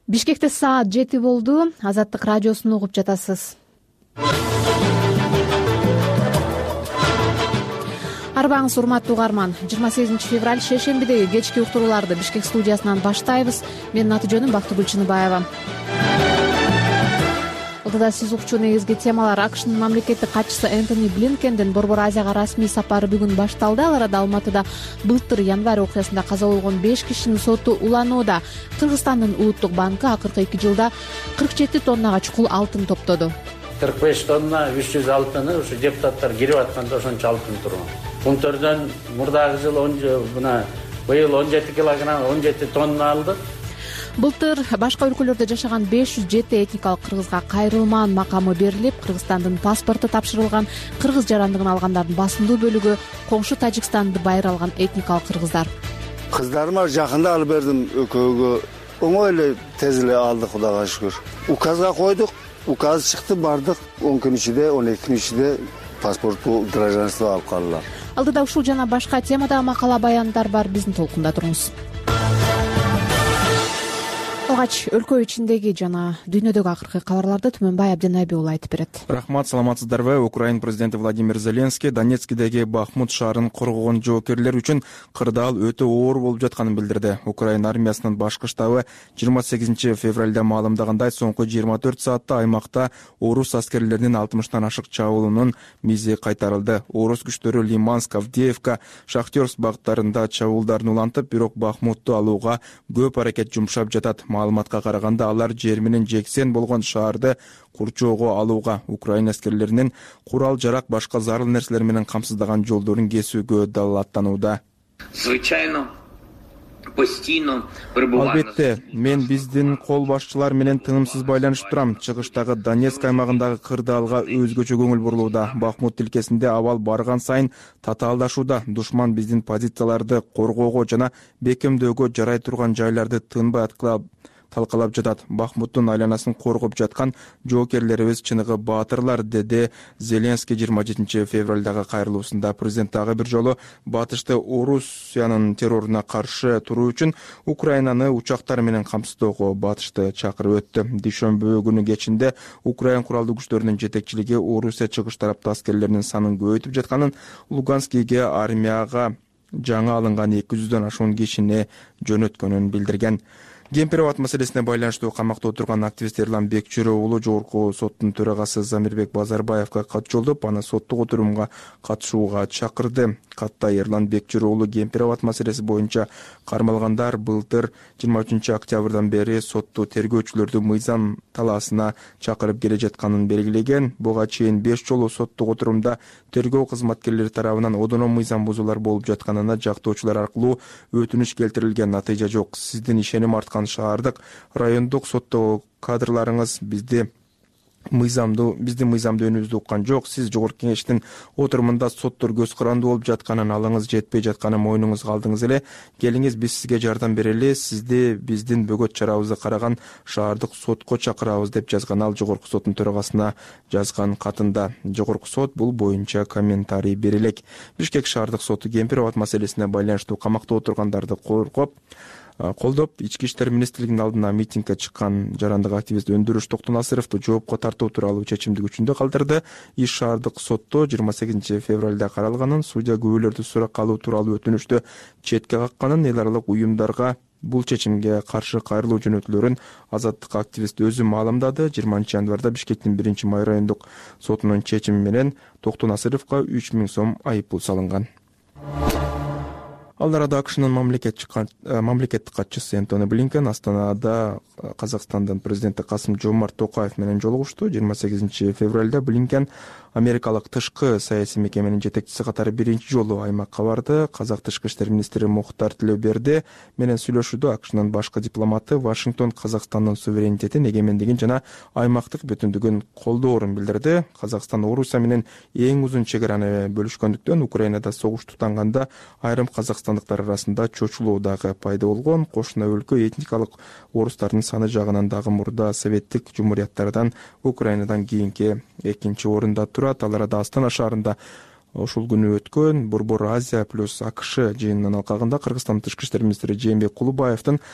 Бишкекте саат 7 болду. Азаттык радиосун угуп жатасыз. Арбаңыз урматтуу угарман. 28 февраль шейшембидеги кечки уктурууларды Бишкек студиясынан баштайбыз. Менин аты жөнүм Бактыгүл Чыныбаева. Ылдыда сиз укчу негизги темалар: АКШнын мамлекеттик катчысы Энтони Блинкендин Борбор Азияга расмий сапары бүгүн башталды. Ал арада Алматыда былтыр январь окуясында каза болгон 5 кишинин соту уланууда. Кыргызстандын Улуттук банкы акыркы 2 жылда 47 тоннага чукул алтын топтоду. 45 тонна 300 алтыны ушу депутаттар кирип атканда ошончо алтын турган. Пунктөрдөн мурдагы жыл быйыл 17 килограмм 17 тонна алдык. Былтыр башка өлкөлөрдө жашаган 507 этникалык кыргызга кайрылмаан макамы берилип, Кыргызстандын паспорту тапшырылган. Кыргыз жарандыгын алгандардын басымдуу бөлүгү коңшу Тажикстанды байыр алган этникалык кыргыздар. Кыздарыма жакында алып бердим экөөгө. Оңой эле тез эле алдык, Кудайга шүгүр. Указга койдук, указ чыкты, бардык. 10 күн ичинде, 12 күн ичинде паспортту, гражданство алып калдылар. Алдыда ушул жана башка темадагы макала баяндар бар, биздин толкунда туруңуз. Алгач өлкө ичиндеги жана дүйнөдөгү акыркы кабарларды Түмөнбай Абденайби уулу айтып берет. Рахмат, саламатсыздарбы? Украин президенти Владимир Зеленский Донецкидеги Бахмут шаарын коргогон жоокерлер үчүн кырдаал өтө оор болуп жатканын билдирди. Украин армиясынын башкы штабы 28 февралда маалымдагандай, соңку 24 саатта аймакта орус аскерлеринин 60тан ашык чабуулунун мизи кайтарылды. Орус күчтөрү Лиманск, Авдеевка, Шахтерск багыттарында чабуулдарын улантып, бирок Бахмутту алууга көп аракет жумшап жатат. Маалыматка караганда, алар жер менен жексен болгон шаарды курчоого алууга, Украин аскерлеринин курал жарак, башка зарыл нерселер менен камсыздаган жолдорун кесүүгө далааттанууда. Албетте, мен биздин кол башчылар менен тынымсыз байланышып турам. Чыгыштагы Донецк аймагындагы кырдаалга өзгөчө көңүл бурулууда. Бахмут тилкесинде абал барган сайын татаалдашууда. Душман биздин позицияларды коргоого жана бекемдөөгө жарай турган жайларды тынбай талкалап жатат. Бахмуттун айланасын коргоп жаткан жоокерлерибиз чыныгы баатырлар, деди Зеленский 27 февралдагы кайрылуусунда. Президент дагы бир жолу батышты Орусиянын терроруна каршы туруу үчүн Украинаны учактар менен камсыздоого батышты чакырып өттү. Дүйшөмбү күнү кечинде Украин куралдуу күчтөрүнүн жетекчилиги Орусия чыгыш тараптагы аскерлеринин санын көбөйтүп жатканын, Луганскиге армияга жаңы алынган 200дөн ашуун кишини жөнөткөнүн билдирген. Ген-перевод маселесине байланыштуу камакта отурган активист Эрлан Бекчүрө уулу жогорку соттун төрагасы Замирбек Базарбаевга кат жолдоп, аны соттук отурумга катышууга чакырды. Катта Эрлан Бекчүрө уулу ген-перевод маселеси боюнча кармалгандар былтыр 23 октябрдан бери сотту тергөөчүлөрдү мыйзам талаасына чакырып келе жатканын белгилеген. Буга чейин 5 жолу соттук отурумда тергөө кызматкерлери тарабынан одоно мыйзам бузуулар болуп жатканына жактоочулар аркылуу өтүнүч келтирилген. Натыйжа жок. Сиздин ишеним арткан шаардык райондук соттогу кадрларыңыз биздин мыйзамды өнүбүздү уккан жок. Сиз жогорку кеңештин отурумунда соттор көз карандуу болуп жатканын, алыңыз жетпей жатканын мойнуңузга алдыңыз эле. Келиңиз, биз сизге жардам берели, сизди биздин бөгөт чарабызды караган шаардык сотко чакырабыз, деп жазган ал жогорку соттун төрагасына жазган катында. Жогорку сот бул боюнча комментарий бере элек. Бишкек шаардык соту ген-перевод маселесине байланыштуу камакта отургандарды колдоп, Ички иштер министрлигинин алдына митингге чыккан жарандык активист Өндүрүш Токтонасыровду жоопко тартуу тууралуу чечимди күчүндө калтырды. Иш шаардык сотто 28 февралда каралганын, судья күбөлөрдү суракка алуу тууралуу өтүнүштү четке какканын, эл аралык уюмдарга бул чечимге каршы кайрылуу жөнөтүлөрүн азаттык активист өзү маалымдады. 20 январда Бишкектин 1-май райондук сотунун чечими менен Токтонасыровго 3000 сом айыппул салынган. Ал арада АКШнын мамлекеттик катчысы Энтони Блинкен Астанада Казакстандын президенти Касым-Жомарт Токаев менен жолугушту. 28 февралда Блинкен америкалык тышкы саясий мекеменин жетекчиси катары биринчи жолу аймакка барды. Казак тышкы иштер министри Мухтар Тилеуберди менен сүйлөшүүдө АКШнын башкы дипломаты Вашингтон Казакстандын суверенитетин, эгемендигин жана аймактык бүтүндүгүн колдоорун билдирди. Казакстан Орусия менен эң узун чегараны бөлүшкөндүктөн Украинада согуш тутанганда айрым казакстандыктар арасында чочулуу дагы пайда болгон. Кошуна өлкө этникалык орустардын саны жагынан дагы мурда советтик жумурияттардан Украинадан кийинки экинчи орунда турат. Ал арада Астана шаарында ушул күнү өткөн Борбор Азия плюс АКШ жыйынынын алкагында Кыргызстан тышкы иштер министри Жээнбек Кулубаевдин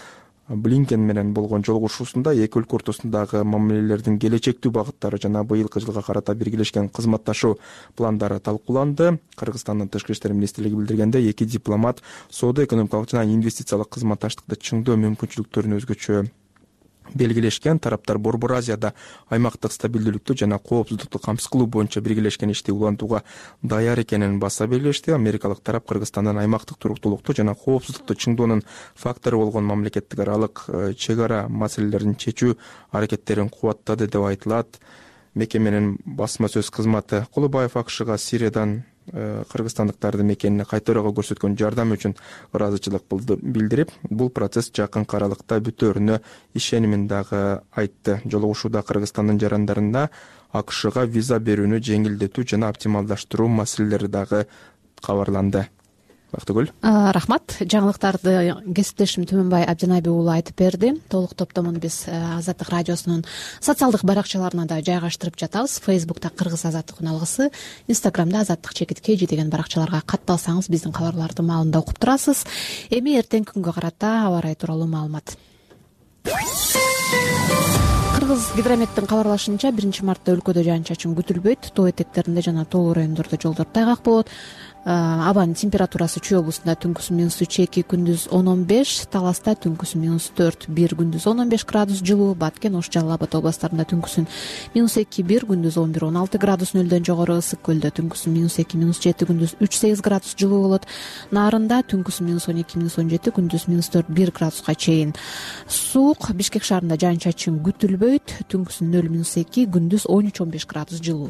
Блинкен менен болгон жолугушуусунда эки өлкө ортосундагы мамилелердин келечектүү багыттары жана быйылкы жылга карата биргелешкен кызматташуу пландары талкууланды. Кыргызстандын тышкы иштер министрлиги билдиргендей, эки дипломат соода экономикалык жана инвестициялык кызматташтыкты чыңдоо мүмкүнчүлүктөрүн өзгөчө белгилешкен. Тараптар Борбор Азияда аймактык стабилдүүлүктү жана коопсуздукту камсыз кылуу боюнча биргелешкен ишти улантууга даяр экенин баса белгилешти. Америкалык тарап Кыргызстандын аймактык туруктуулукту жана коопсуздукту чыңдоонун фактору болгон мамлекеттик аралык чек ара маселелерин чечүү аракеттерин кубаттады деп айтылат. Мекеменин басма сөз кызматы Кулубаев АКШга Сириядан кыргызстандыктарды мекенине кайтарууга көрсөткөн жардамы үчүн ыраазычылык билдирип, бул процесс жакынкы аралыкта бүтөөрүнө ишенимин дагы айтты. Жолугушууда Кыргызстандын жарандарына АКШга виза берүүнү жеңилдетүү жана оптималдаштыруу маселелери дагы кабарланды. Бактыгүл. Рахмат. Жаңылыктарды кесиптешим Түмөнбай Абдинабий уулу айтып берди. Толук топтомун биз Азаттык радиосунун социалдык баракчаларына да жайгаштырып жатабыз. Фейсбукта Кыргыз Азаттык үналгысы, Инстаграмда Азаттык ЧКТ деген баракчаларга катталсаңыз биздин кабарларды маалында окуп турасыз. Эми эртеңки күнгө карата аба ырайы тууралуу маалымат. Кыргыз гидрометтин кабарлашынча 1-мартта өлкөдө жаан-чачын күтүлбөйт. Тоо этектеринде жана тоолуу райондордо жолдор тайгак болот. Абанын температурасы Чүй облусунда түнкүсү -2, күндүз 10-15, Таласта түнкүсү -4, 1 күндүз 15 градус жылуу, Баткен, Ош, Жалал Абад областарында түнкүсүн -2, 1 күндүз 11-16 градус нөлдөн жогору, Ысык көлдө түнкүсү -2, -7, күндүз 3-8 градус жылуу болот. Нарында түнкүсү -12, -17, күндүз -4, 1 градуска чейин суук. Бишкек шаарында жаан-чачын күтүлбөйт, түнкүсү 0-2, күндүз 13-15 градус жылуу.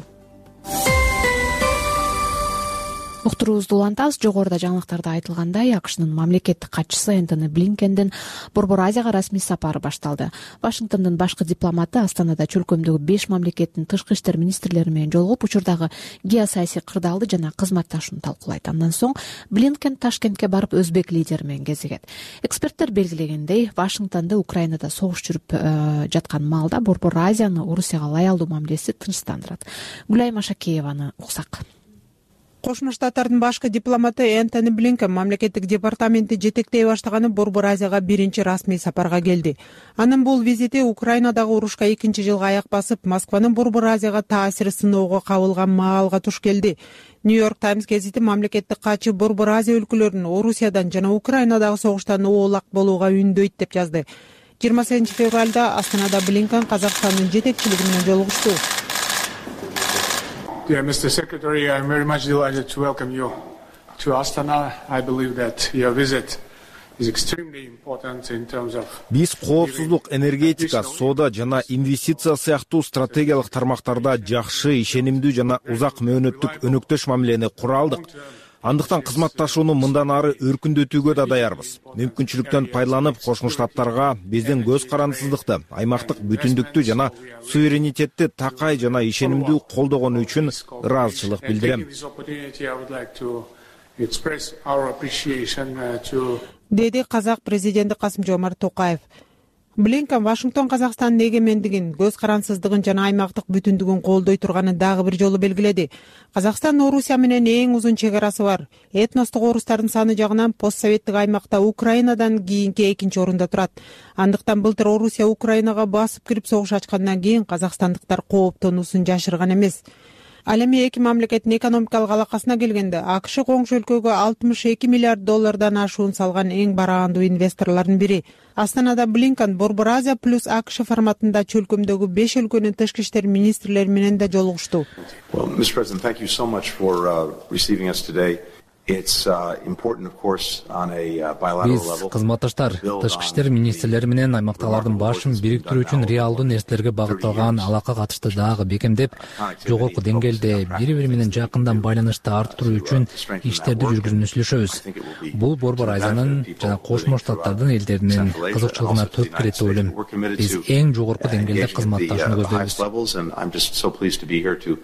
Уктуруубузду улантабыз. Жогоруда жаңылыктарда айтылгандай, АКШнын мамлекеттик катчысы Энтони Блинкендин Борбор Азияга расмий сапары башталды. Вашингтондун башкы дипломаты Астанада чөлкөмдөгү 5 мамлекеттин тышкы иштер министрлери менен жолугуп, учурдагы геосаясий кырдаалды жана кызматташууну талкуулайт. Андан соң Блинкен Ташкентке барып өзбек лидери менен кезигет. Эксперттер белгилегендей, Вашингтондо Украинада согуш жүрүп жаткан маалда Борбор Азияны Орусияга лоялдуу мамилеси тынчтандырат. Гүлайым Ашакееваны уксак. Кошмо Штаттардын башкы дипломаты Энтони Блинкен мамлекеттик департаменти жетектей баштаганы Борбор Азияга биринчи расмий сапарга келди. Анын бул визити Украинадагы урушка 2-жылга аяк басып, Москванын Борбор Азияга таасири сыноого кабылган маалга туш келди. Нью-Йорк Таймс гезити мамлекеттик катчы Борбор Азия өлкөлөрүн Орусиядан жана Украинадагы согуштан оолак болууга үндөйт деп жазды. 28-февралда Астанада Блинкен Казакстандын жетекчилиги менен жолугушту. Dear Mr. Secretary, I'm very much delighted to welcome you to Astana. I believe that your visit is extremely important in terms of... Биз коопсуздук, энергетика, соода жана инвестиция сыяктуу стратегиялык тармактарда жакшы, ишенимдүү жана узак мөөнөттүк өнөктөш мамилени кура алдык. Андыктан кызматташууну мындан ары өркүндөтүүгө да даярбыз. Мүмкүнчүлүктөн пайдаланып, Кошмо Штаттарга биздин көз карандысыздыкты, аймактык бүтүндүктү жана суверенитетти такай жана ишенимдүү колдогону үчүн ыраазычылык билдирем. Деди казак президенти Касым-Жомарт Токаев. Блинкен Вашингтон Казакстандын эгемендигин, көз карансыздыгын жана аймактык бүтүндүгүн колдой турганын дагы бир жолу белгиледи. Казакстан Орусия менен эң узун чек арасы бар. Этностук орустардын саны жагынан постсоветтик аймакта Украинадан кийинки 2-орунда турат. Андыктан былтыр Орусия Украинага басып кирип согуш ачкандан кийин казакстандыктар кооптонуусун жашырган эмес. Ал эми эки мамлекеттин экономикалык алакасына келгенде, АКШ коңшу өлкөгө $62 миллиард ашуун салган эң бараандуу инвесторлордун бири. Астанада Блинкен Борбор Азия плюс АКШ форматында чөлкөмдөгү 5 өлкөнүн тышкы иштер министрлери менен да жолугушту. Биз кызматташтар, тышкы иштер министрлери менен аймактагылардын башын бириктирүү үчүн реалдуу нерселерге багытталган алака катышты дагы бекемдеп, жогорку деңгээлде бири-бири менен жакындан байланышты арттыруу үчүн иштерди жүргүзүүнү сүйлөшөбүз. Бул Борбор Азиянын жана Кошмо Штаттардын элдеринин кызыкчылыгына төп келет деп ойлойм. Биз эң жогорку деңгээлде кызматташууну көздөйбүз.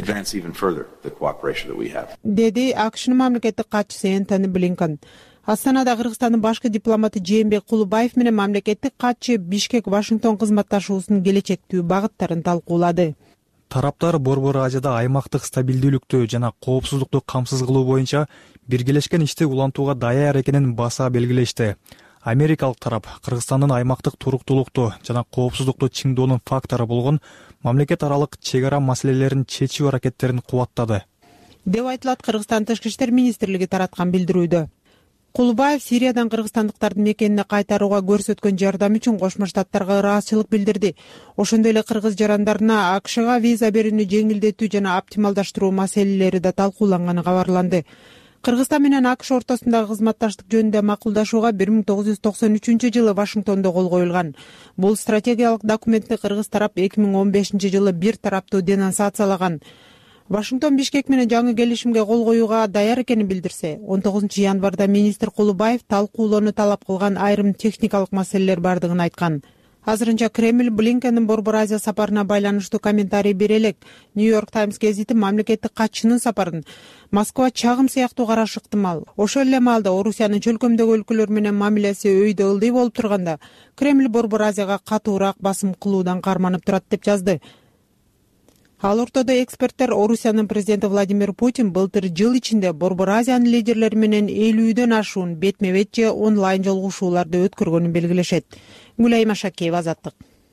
Деди АКШнын мамлекеттик катчысы Энтони Блинкен. Астанада Кыргызстандын башкы дипломаты Жээнбек Кулубаев менен мамлекеттик катчы Бишкек Вашингтон кызматташуусунун келечектүү багыттарын талкуулады. Тараптар Борбор Азияда аймактык стабилдүүлүктү жана коопсуздукту камсыз кылуу боюнча биргелешкен ишти улантууга даяр экенин баса белгилешти. Америкалык тарап Кыргызстандын аймактык туруктуулукту жана коопсуздукту чыңдоонун фактору болгон мамлекет аралык чек ара маселелерин чечүү аракеттерин кубаттады деп айтылат Кыргызстан Тышкы иштер министрлиги тараткан билдирүүдө. Кулубаев Сириядан кыргызстандыктардын мекенине кайтарууга көрсөткөн жардам үчүн Кошмо Штаттарга ыраазычылык билдирди. Ошондой эле кыргыз жарандарына АКШга виза берүүнү жеңилдетүү жана оптималдаштыруу маселелери да талкууланганы кабарланды. Кыргызстан менен АКШ ортосундагы кызматташтык жөнүндө макулдашууга 1993 жылы Вашингтондо кол коюлган. Бул стратегиялык документти кыргыз тарап 2015 жылы бир тараптуу денонсациялаган. Вашингтон Бишкек менен жаңы келишимге кол коюуга даяр экенин билдирсе, 19 январда министр Кулубаев талкуулоону талап кылган айрым техникалык маселелер бардыгын айткан. Азырынча Кремль Блинкендин Борбор Азия сапарына байланыштуу комментарий бере элек. Нью-Йорк Таймс гезити мамлекеттик катчынын сапарын Москва чагым сыяктуу карашы ыктымал. Ошол эле маалда Орусиянын чөлкөмдөгү өлкөлөр менен мамилеси өйдө ылдый болуп турганда, Кремль Борбор Азияга катуураак басым кылуудан карманып турат деп жазды. Ал ортодо эксперттер Орусиянын президенти Владимир Путин былтыр жыл ичинде Борбор Азиянын лидерлери менен 50дөн ашуун бетме-бет же онлайн жолугушууларды өткөргөнүн белгилешет. Гүлай Машакеева, Азаттык.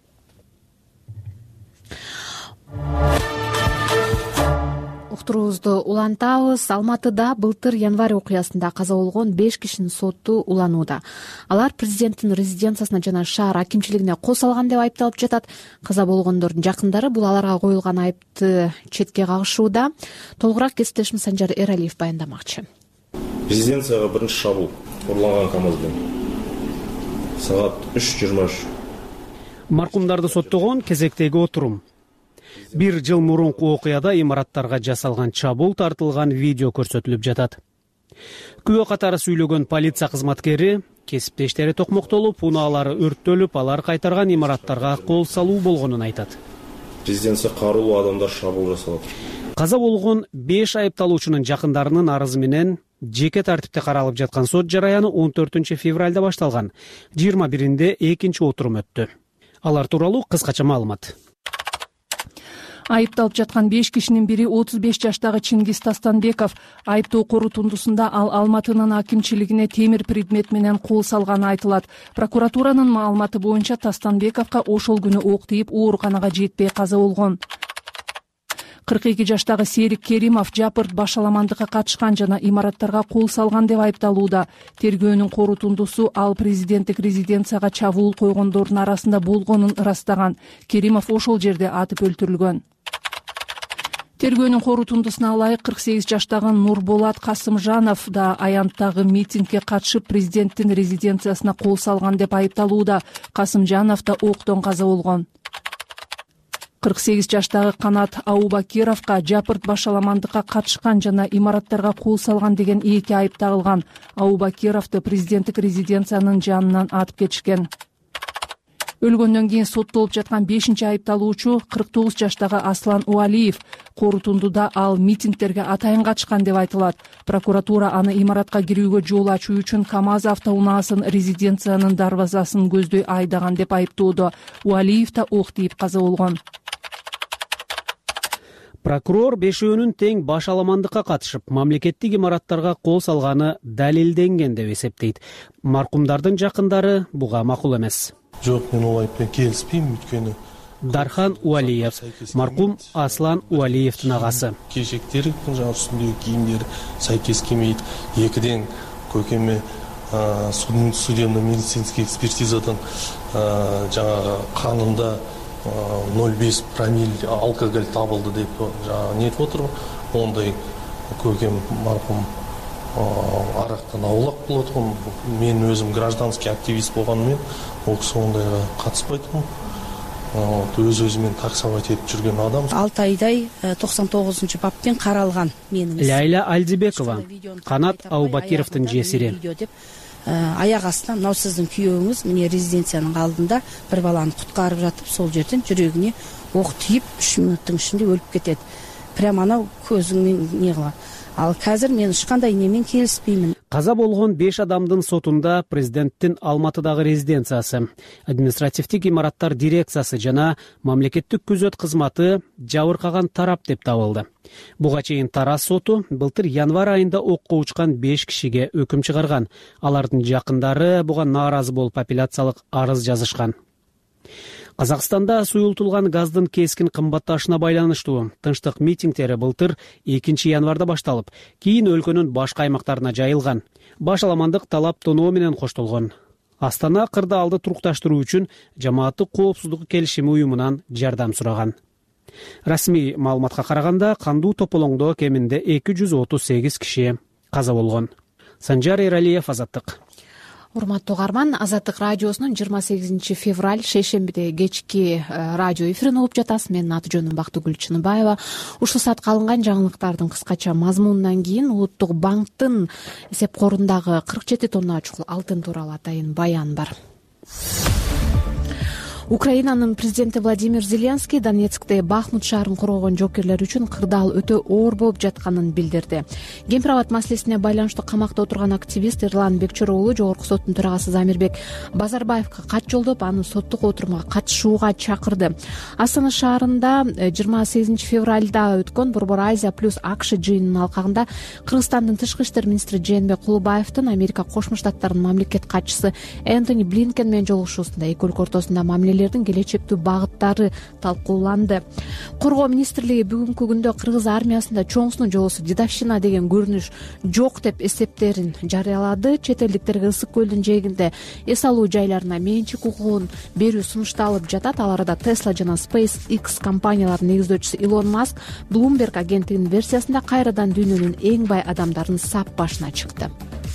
Уктуруубузду улантабыз. Алматыда былтыр январь окуясында каза болгон 5 кишинин соту уланууда. Алар президенттин резиденциясына жана шаар акимчилигине кол салган деп айыпталып жатат. Каза болгондордун жакындары бул аларга коюлган айыпты четке кагышууда. Толугураак кесиптешим Санжар Эралиев баяндамакчы. Резиденцияга биринчи шабуул урланган КАМАЗ менен саат 3:23. Маркумдарды соттогон кезектеги отурум. Бир жыл мурунку окуяда имараттарга жасалган чабуул тартылган видео көрсөтүлүп жатат. Күбө катары сүйлөгөн полиция кызматкери кесиптештери токмоктолуп, унаалары өрттөлүп, алар кайтарган имараттарга кол салуу болгонун айтат. Резиденция каруулуу адамдар шабуул жасалат. Каза болгон 5 айыпталуучунун жакындарынын арызы менен жеке тартипте каралып жаткан сот жараяны 14 февралда башталган. 21-нде экинчи отурум өттү. Алар тууралуу кыскача маалымат. Айыпталып жаткан 5 кишинин бири 35 жаштагы Чингиз Тастанбеков. Айыптоо корутундусунда ал Алматынын акимчилигине темир предмет менен кол салганы айтылат. Прокуратуранын маалыматы боюнча Тастанбековго ошол күнү ок тийип ооруканага жетпей каза болгон. 42 жаштагы Серик Керимов Жапырт башаламандыкка катышкан жана имараттарга кол салган деп айыпталууда. Тергөөнүн корутундусу ал президенттик резиденцияга чабуул койгондордун арасында болгонун ырастаган. Керимов ошол жерде атып өлтүрүлгөн. Тергөөнүн корутундусуна ылайык 48 жаштагы Нурболат Касымжанов да аянттагы митингге катышып президенттин резиденциясына кол салган деп айыпталууда. Касымжанов да октон каза болгон. 48 жаштагы Канат Аубакировго Жапырт башаламандыкка катышкан жана имараттарга кол салган деген 2 айып тагылган. Аубакировду президенттик резиденциянын жанынан атып кетишкен. Өлгөндөн кийин соттолуп жаткан 5-чи айыпталуучу 49 жаштагы Аслан Уалиев. Корутундуда ал митингтерге атайын катышкан деп айтылат. Прокуратура аны имаратка кирүүгө жол ачуу үчүн КАМАЗ автоунаасын резиденциянын дарбазасын көздөй айдаган деп айыптоодо. Уалиев да ок тийип каза болгон. Прокурор бешөөнүн тең башаламандыкка катышып, мамлекеттик имараттарга кол салганы далилденген деп эсептейт. Маркумдардын жакындары буга макул эмес. Жок, мен ол айыппен келиспейм, өткөнү Дархан Уалиев, маркум Аслан Уалиевдин агасы. Кежектери, жаңа үстүндөгү кийимдери сайкес келмейт. Экиден көкеме судебно-медицинский экспертизадан жаңа канында 0,5 промилле алкоголь табылды деп жаңа нетип отур. Ондай көкем маркум арактан аулак болот. Мен өзүм гражданский активист болгонмун, ол киши ондайга катыспайтмын. Өз-өзүмен таксовать этип жүргөн адам. 6 айдай 99 баппен каралган менин. Лейла Альдибекова, Канат Аубакировдун жесири. Аяк астынан мынау сиздин күйөөңүз міне резиденциянын алдында бир баланы куткарып жатып, сол жерден жүрөгүнө ок тийип 3 мүнөттүн ичинде өлүп кетет. Прямо анау көзүңмен не кылат. Ал қазір мен ешқандай немен келіспеймін. Каза болгон 5 адамдын сотунда президенттин Алматыдагы резиденциясы, административдик имараттар дирекциясы жана мамлекеттик күзөт кызматы жабыркаган тарап деп табылды. Буга чейин Тараз соту былтыр январь айында окко учкан 5 кишиге өкүм чыгарган. Алардын жакындары буга нааразы болуп апелляциялык арыз жазышкан. Казакстанда суюлтулган газдын кескин кымбатташына байланыштуу тынчтык митингдери былтыр 2 январда башталып, кийин өлкөнүн башка аймактарына жайылган. Башаламандык талап тоноо менен коштолгон. Астана кырдаалды турукташтыруу үчүн жамааттык коопсуздук келишими уюмунан жардам сураган. Расмий маалыматка караганда кандуу тополоңдо кеминде 238 киши каза болгон. Санжар Эралиев, Азаттык. Урматтуу угарман, Азаттык радиосунун 28 февраль шейшембиде кечки радио эфирин угуп жатасыз. Менин аты жөнүм Бактыгүл Чыныбаева. Ушул саатка алынган жаңылыктардын кыскача мазмунунан кийин Улуттук банктын эсеп корундагы 47 тонна чукул алтын тууралуу атайын баян бар. Украинанын президенти Владимир Зеленский Донецкте Бахмут шаарын коргогон жоокерлер үчүн кырдаал өтө оор болуп жатканын билдирди. Кемпир-абад маселесине байланыштуу камакта отурган активист Эрлан Бекчөр уулу Жогорку соттун төрагасы Замирбек Базарбаевка кат жолдоп, аны соттук отурумга катышууга чакырды. Астана шаарында 28 февралда өткөн Борбор Азия плюс АКШ жыйынынын алкагында Кыргызстандын тышкы иштер министри Жээнбек Кулубаевдин Америка Кошмо Штаттарынын мамлекет катчысы Энтони Блинкен менен жолугушуусунда эки өлкө ортосунда мамилелердин келечектүү багыттары талкууланды. Коргоо министрлиги бүгүнкү күндө кыргыз армиясында чоңсунун жолосу дедовщина деген көрүнүш жок деп эсептерин жарыялады. Чет элдиктерге Ысык көлдүн жээгинде эс алуу жайларына менчик укугун берүү сунушталып жатат. Ал арада Tesla жана SpaceX компанияларынын негиздөөчүсү Илон Маск Bloomberg агенттигинин версиясында кайрадан дүйнөнүн эң бай адамдарын сап башына чыкты.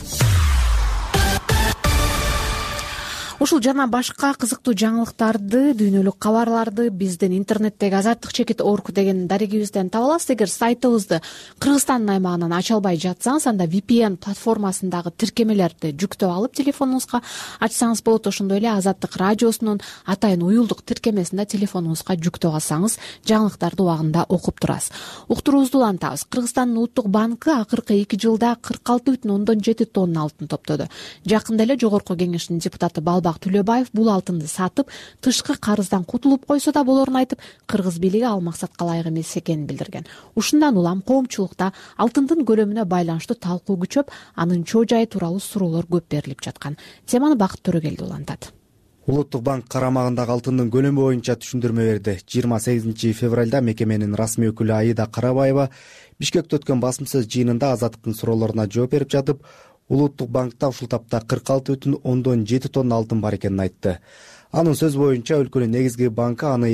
Ушул жана башка кызыктуу жаңылыктарды, дүйнөлүк кабарларды биздин интернеттеги azattik.org деген дарегибизден таба аласыз. Эгер сайтыбызды Кыргызстандын аймагынан ача албай жатсаңыз, анда VPN платформасындагы тиркемелерди жүктөп алып телефонуңузга ачсаңыз болот. Ошондой эле Азаттык радиосунун атайын уюлдук тиркемесинде телефонуңузга жүктөп алсаңыз, жаңылыктарды убагында окуп турасыз. Уктуруубузду улантабыз. Кыргызстандын Улуттук банкы акыркы 2 жылда 46,7 тонна алтын топтоду. Жакында эле Жогорку кеңештин депутаты Балбак Төлөбаев бул алтынды сатып, тышкы карыздан кутулуп койсо да болорун айтып, кыргыз бийлиги ал максатка ылайык эмес экенин билдирген. Ушундан улам коомчулукта алтындын көлөмүнө байланыштуу талкуу күчөп, анын чоо жайы тууралуу суроолор көп берилип жаткан. Теманы Бакыт Төрөгелди улантат. Улуттук банк карамагындагы алтындын көлөмү боюнча түшүндүрмө берди. 28 февралда мекеменин расмий өкүлү Аида Карабаева Бишкекте өткөн басымсыз жыйынында Азаттыктын суроолоруна жооп берип жатып, Улуттук банкта ушул тапта 46,7 тонна алтын бар экенин айтты. Анын сөз боюнча өлкөнүн негизги банкы аны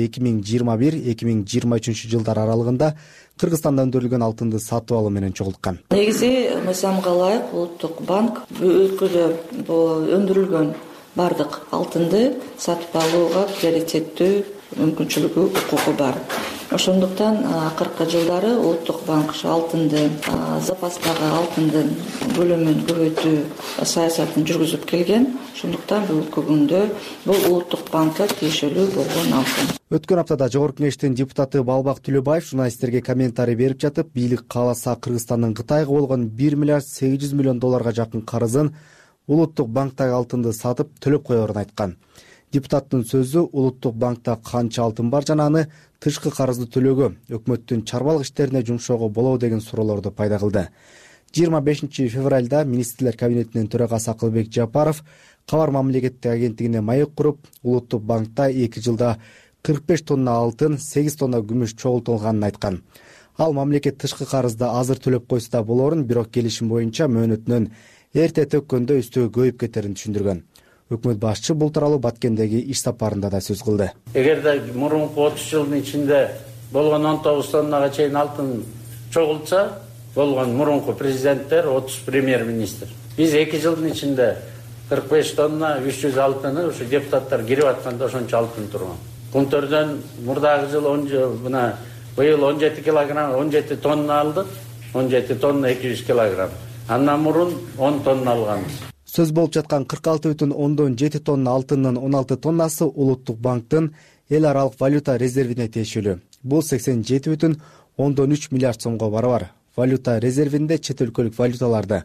2021-2023 жылдар аралыгында Кыргызстанда өндүрүлгөн алтынды сатып алуу менен чогулткан. Негизи мыйзамга ылайык Улуттук банк өлкөдө өндүрүлгөн бардык алтынды сатып алууга приоритеттүү мүмкүнчүлүгү, укугу бар. Ошондуктан акыркы жылдары Улуттук банк алтынды, запастагы алтындын көлөмүн көбөйтүү саясатын жүргүзүп келген. Ошондуктан бүгүнкү күндө бул Улуттук банкка тиешелүү болгон алтын. Өткөн аптада Жогорку кеңештин депутаты Балбак Төлөбаев журналисттерге комментарий берип жатып, бийлик кааласа Кыргызстандын Кытайга болгон 1 миллиард 800 миллион долларга жакын карызын Улуттук банктагы алтынды сатып төлөп коерун айткан. Депутаттын сөзү Улуттук банкта канча алтын бар жана аны тышкы карызды төлөөгө, өкмөттүн чарбалык иштерине жумшоого болобу деген суроолорду пайда кылды. 25 февралда министрлер кабинетинин төрагасы Акылбек Жапаров Кабар мамлекеттик агенттигине маек куруп, Улуттук банкта 2 жылда 45 тонна алтын, 8 тонна күмүш чогултулганын айткан. Ал мамлекет тышкы карызды азыр төлөп койсо да болорун, бирок келишим боюнча мөөнөтүнөн эрте төккөндө үстөө көйүп кетерин түшүндүргөн. Өкмөт башчы бул тууралуу Баткендеги иш сапарында да сөз кылды. Эгерде мурунку 30 жылдын ичинде болгон 19 тоннага чейин алтын чогултса, болгон мурунку президенттер, 30 премьер-министр. Биз 2 жылдын ичинде 45 тонна 300 алтыны ушу депутаттар кирип атканда ошончо алтын турган. Кунтөрдөн мурдагы жыл быйыл 17 килограмм, 17 тонна алдык, 17 тонна 200 килограмм. Андан мурун 10 тонна алганбыз. Сөз болуп жаткан 46,7 тонна алтындын 16 тоннасы Улуттук банктын эл аралык валюта резервине тиешелүү. Бул 87,3 миллиард сомго барабар. Валюта резервинде чет өлкөлүк валюталарды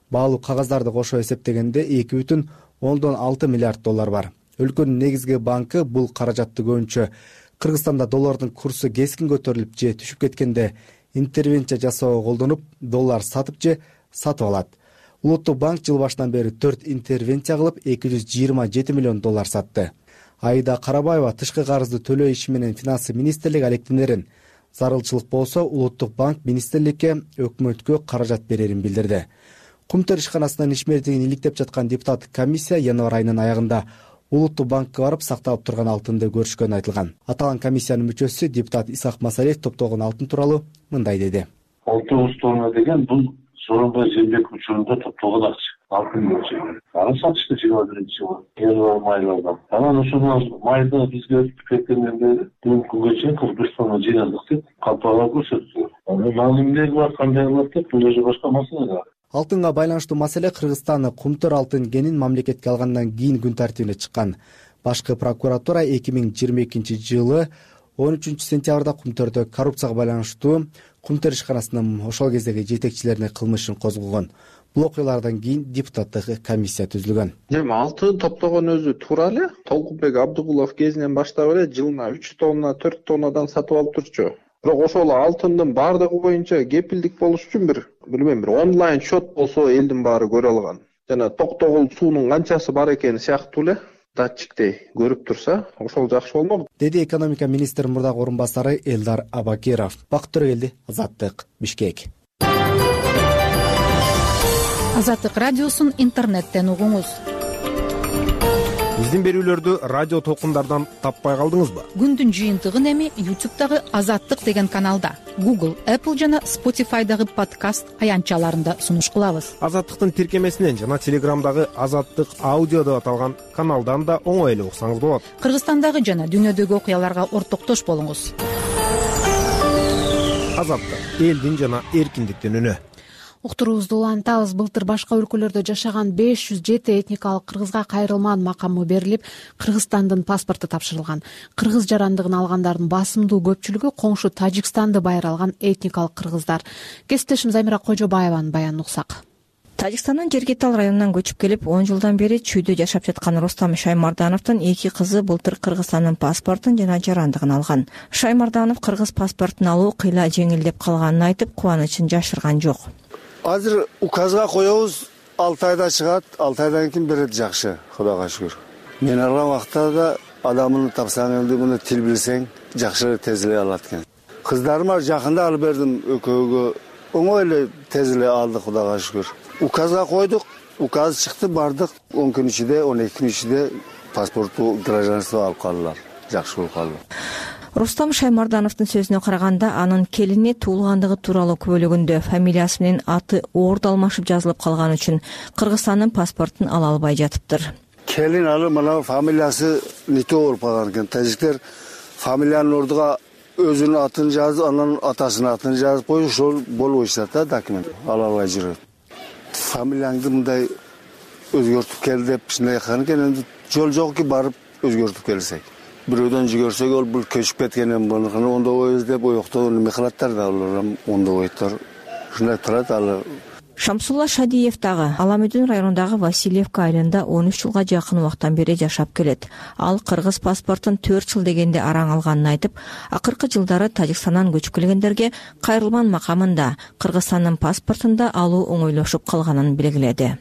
баалуу кагаздарды кошо эсептегенде 2,6 миллиард доллар бар. Өлкөнүн негизги банкы бул каражатты көбүнчө Кыргызстанда доллардын курсу кескин көтөрүлүп же түшүп кеткенде интервенция жасоого колдонуп, доллар сатып же сатып алат. Улуттук банк жыл башынан бери 4 интервенция кылып 227 миллион доллар сатты. Аида Карабаева тышкы карызды төлөө иши менен финансы министрлиги алектенерин. Зарылчылык болсо Улуттук банк министрликке өкмөткө каражат берерин билдирди. Кумтөр ишканасынын ишмердигин иликтеп жаткан депутаттык комиссия январь айынын аягында Улуттук банкка барып сакталып турган алтынды көрүшкөнү айтылган. Аталган комиссиянын мүчөсү депутат Исак Масалиев топтогон алтын тууралуу мындай деди. 6 тонна деген бул Сооронбай Жээнбеков учурунда топтогон акча. Алтын мөлчөрү. Аны сатышты 21-жылы. Январь майда. Анан ошол майда бизге өтүп кеткенден бери бүгүнкү күнгө чейин 41 тонна жыйнадык деп капага көрсөттү. Анан эмне бар, кандай кылат деп бул уже башка маселе да. Алтынга байланыштуу маселе Кыргызстан Кумтөр алтын кенин мамлекетке алгандан кийин күн тартибине чыккан. Башкы прокуратура 2022-жылы 13 сентябрда Кумтөрдө коррупцияга байланыштуу Кумтөр ишканасынын ошол кездеги жетекчилерине кылмыш ишин козголгон. Бул окуялардан кийин депутаттык комиссия түзүлгөн. Эми алтын топтогон өзү туура эле. Толкунбек Абдыгулов кезинен баштап эле жылына 3 тонна, 4 тоннадан сатып алып турчу. Бирок ошол алтындын бардыгы боюнча кепилдик болуш үчүн билбейм, бир онлайн счет болсо элдин баары көрө алган. Жана токтогул суунун канчасы бар экени сыяктуу эле датчиктей көрүп турса, ошол жакшы болмок, деди экономика министринин мурдагы орун басары Элдар Абакиров. Бакыт Төрөгелди, Азаттык, Бишкек. Азаттык радиосун интернеттен угуңуз. Биздин берүүлөрдү радио толкундардан таппай калдыңызбы? Күндүн жыйынтыгын эми YouTube'дагы Азаттык деген каналда, Google, Apple жана Spotify'дагы подкаст аянтчаларында сунуш кылабыз. Азаттыктын тиркемесинен жана Телеграмдагы Азаттык аудио деп аталган каналдан да оңой эле уксаңыз болот. Кыргызстандагы жана дүйнөдөгү окуяларга ортоктош болуңуз. Азаттык, элдин жана эркиндиктин үнү. Уктуруубузду улантабыз. Былтыр башка өлкөлөрдө жашаган 507 этникалык кыргызга кайрылман макамы берилип, Кыргызстандын паспорту тапшырылган. Кыргыз жарандыгын алгандардын басымдуу көпчүлүгү коңшу Тажикстанды байыр алган этникалык кыргыздар. Кесиптешим Замира Кожобаеванын баянын уксак. Тажикстандын Жергетал районунан көчүп келип, 10 жылдан бери чүйдө жашап жаткан Рустам Шаймардановдун 2 кызы былтыр Кыргызстандын паспортун жана жарандыгын алган. Шаймарданов кыргыз паспортун алуу кыйла жеңилдеп калганын айтып, кубанычын жашырган жок. Азыр указга коебуз, 6 айда чыгат, 6 айдан кийин берет, жакшы, Кудайга шүгүр. Мен алган вакытта да адамын тапсаң эле муну тил билсең, жакшы тез эле алат экен. Кыздарыма жакында алып бердим экөөгө. Оңой эле тез эле алдык, Кудайга шүгүр. Указга койдук, указ чыкты, бардык. 10 күн ичинде, 12 күн ичинде паспорту, гражданство алып калдылар. Жакшы болуп калды. Рустам Шаймардановдун сөзүнө караганда, анын келини туулгандыгы тууралуу күбөлөгүндө фамилиясы менен аты орду алмашып жазылып калган үчүн Кыргызстандын паспортун ала албай жатыптыр. Келин алы мына фамилиясы нете болуп калган экен. Тажиктер фамилиянын ордуга өзүнүн атын жазып, анан атасынын атын жазып коюп, ошол болбой жатат да документ. Ала албай жүрөт. Фамилияңды мындай өзгөртүп кел деп ушундай айткан экен. Эми жол жок ки барып өзгөртүп келсек. Бирөөдөн жүгөрсөк, ол бул көчүп кеткен, мунуканы ондобойбуз деп оюкта эме кылаттар да, алар ондобойттор. Ушундай турат алы. Шамсулла Шадиев дагы Аламүдүн районундагы Васильевка айылында 13 жылга жакын убактан бери жашап келет. Ал кыргыз паспортун 4 жыл дегенде араң алганын айтып, акыркы жылдары Тажикстандан көчүп келгендерге кайрылман макамында Кыргызстандын паспортунда алуу оңойлошуп калганын белгиледи.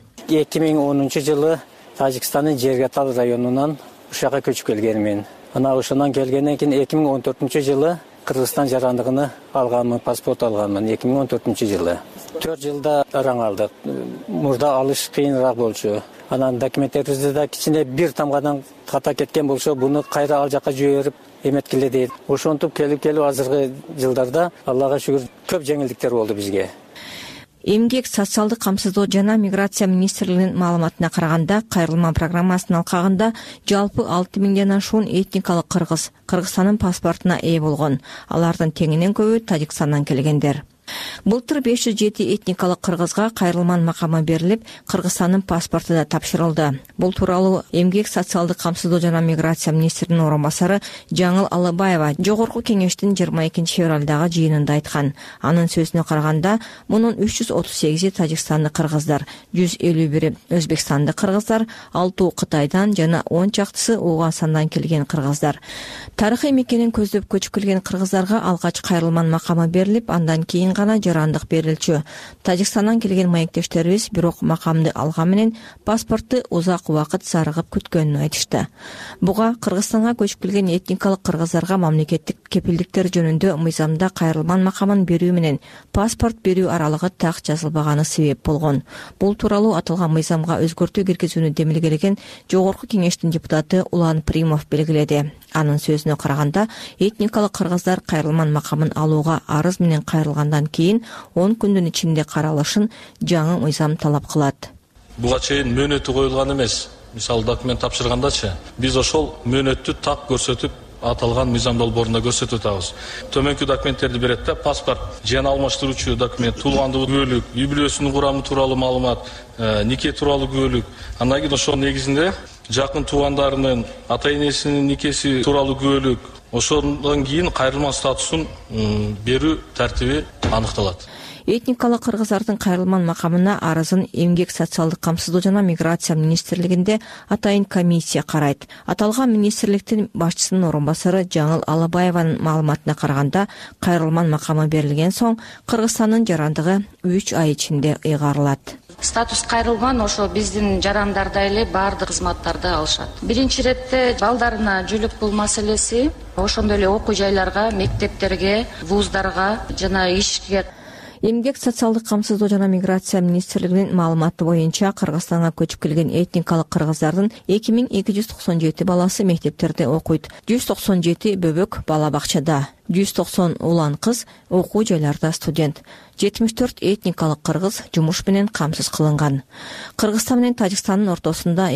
2010 жылы Тажикстандын Жергетал районунан ушага көчүп келгенмин. Ана ошондан келгенден кийин 2014 жылы Кыргызстан жарандыгын алганмын, паспорт алганмын 2014 жылы. 4 жылда араң алдык. Мурда алыш кыйыныраак болчу. Анан документтерибизде да кичине бир тамгадан ката кеткен болсо, буну кайра ал жака жиберип эметкиле дейт. Ошентип келип азыркы жылдарда Аллага шүгүр көп жеңилдиктер болду бизге. Эмгек, социалдык камсыздоо жана миграция министрлигинин маалыматына караганда, кайрылма программасынын алкагында жалпы 6000ден ашуун этникалык кыргыз Кыргызстандын паспортуна ээ болгон. Алардын теңинен көбү Тажикстандан келгендер. Былтыр 507 этникалык кыргызга кайрылман макамы берилип, Кыргызстандын паспорту да тапшырылды. Бул тууралуу Эмгек социалдык камсыздоо жана миграция министринин орун басары Жаңыл Алыбаева Жогорку кеңештин 22 февралдагы жыйынында айткан. Анын сөзүнө караганда, мунун 338 тажикстандык кыргыздар, 151 өзбекстандык кыргыздар, 6 Кытайдан жана 10 чактысы Ооганстандан келген кыргыздар. Тарыхый мекенин көздөп көчүп келген кыргыздарга алгач кайрылман макамы берилип, андан кийин гана жарандык берилчү. Тажикстандан келген маектештерибиз бирок макамды алган менен паспортты узак убакыт зарыгып күткөнүн айтышты. Буга Кыргызстанга көчүп келген этникалык кыргыздарга мамлекеттик кепилдиктер жөнүндө мыйзамда кайрылман макамын берүү менен паспорт берүү аралыгы так жазылбаганы себеп болгон. Бул тууралуу аталган мыйзамга өзгөртүү киргизүүнү демилгелеген Жогорку кеңештин депутаты Улан Примов белгиледи. Анын сөзүнө караганда, этникалык кыргыздар кайрылман макамын алууга арыз менен кайрылгандан кийин 10 күндүн ичинде каралышын жаңы мыйзам талап кылат. Буга чейин мөөнөтү коюлган эмес. Мисалы документ тапшыргандачы биз ошол мөөнөттү так көрсөтүп, аталган мыйзам долбоорунда көрсөтүп атабыз. Төмөнкү документтерди берет да, паспорт, жан алмаштыруучу документ, туулгандыгы күбөлүк, үй бүлөсүнүн курамы тууралуу маалымат, нике тууралуу күбөлүк. Андан кийин ошонун негизинде жакын туугандарынын, ата энесинин никеси тууралуу күбөлүк, ошондон кийин кайрылман статусун берүү тартиби аныкталат. Этникалык кыргыздардын кайрылман макамына арызын Эмгек социалдык камсыздоо жана миграция министрлигинде атайын комиссия карайт. Аталган министрликтин башчысынын орун басары Жаңыл Алыбаеванын маалыматына караганда, кайрылман макамы берилген соң Кыргызстандын жарандыгы 3 ай ичинде ыйгарылат. Статус кайрылган ошо биздин жарандарда эле баардык кызматтарды алышат. Биринчи иретте балдарына жүлүк бул маселеси, ошондой эле окуу жайларга, мектептерге, вуздарга жана ишке. Эмгек социалдык камсыздоо жана миграция министрлигинин маалыматы боюнча Кыргызстанга көчүп келген этникалык кыргыздардын 2297 баласы мектептерде окуйт. 197 бөбөк бала бакчада, 190 улан кыз окуу жайларда студент. 74 этникалык кыргыз жумуш менен камсыз кылынган. Кыргызстан менен Тажикстандын ортосунда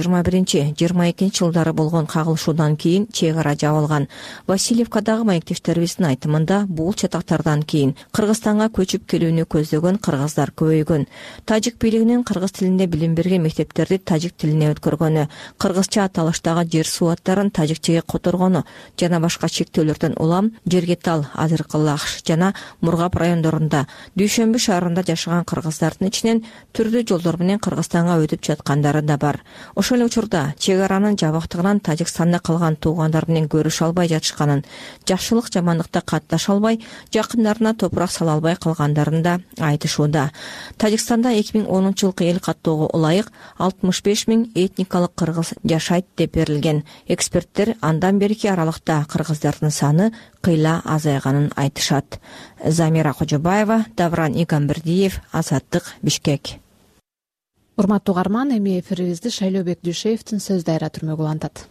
2021-22 жылдары болгон кагылышуудан кийин чек ара жабылган. Васильевкадагы маектештерибиздин айтымында бул чатактардан кийин Кыргызстанга көчүп келүүнү көздөгөн кыргыздар көбөйгөн. Тажик бийлигинин кыргыз тилинде билим берген мектептерди тажик тилине өткөргөнү, кыргызча аталыштагы жер суу аттарын тажикчеге которгону жана башка чектөөлөрдөн улам Жергетал, Азыркылаш жана Мургап райондорунда Дүйшөмбү шаарында жашаган кыргыздардын ичинен түрдүү жолдор менен Кыргызстанга өтүп жаткандары да бар. Ошол эле учурда чек аранын жабыктыгынан Тажикстанда калган туугандар менен көрүшө албай жатышканын, жакшылык жамандыкта катташа албай, жакындарына топурак сала албай калгандарын да айтышууда. Тажикстанда 2010-жылкы эл каттоого ылайык 65 000 этникалык кыргыз жашайт деп берилген. Эксперттер андан берки аралыкта кыргыздардын саны кыйла азайганын айтышат. Замира Кожобаева, Давран Игамбердиев, Азаттык, Бишкек. Урматтуу угарман, эми эфирибизди Шайлообек Дүйшеевдин сөз дайра түрмөгү улантат.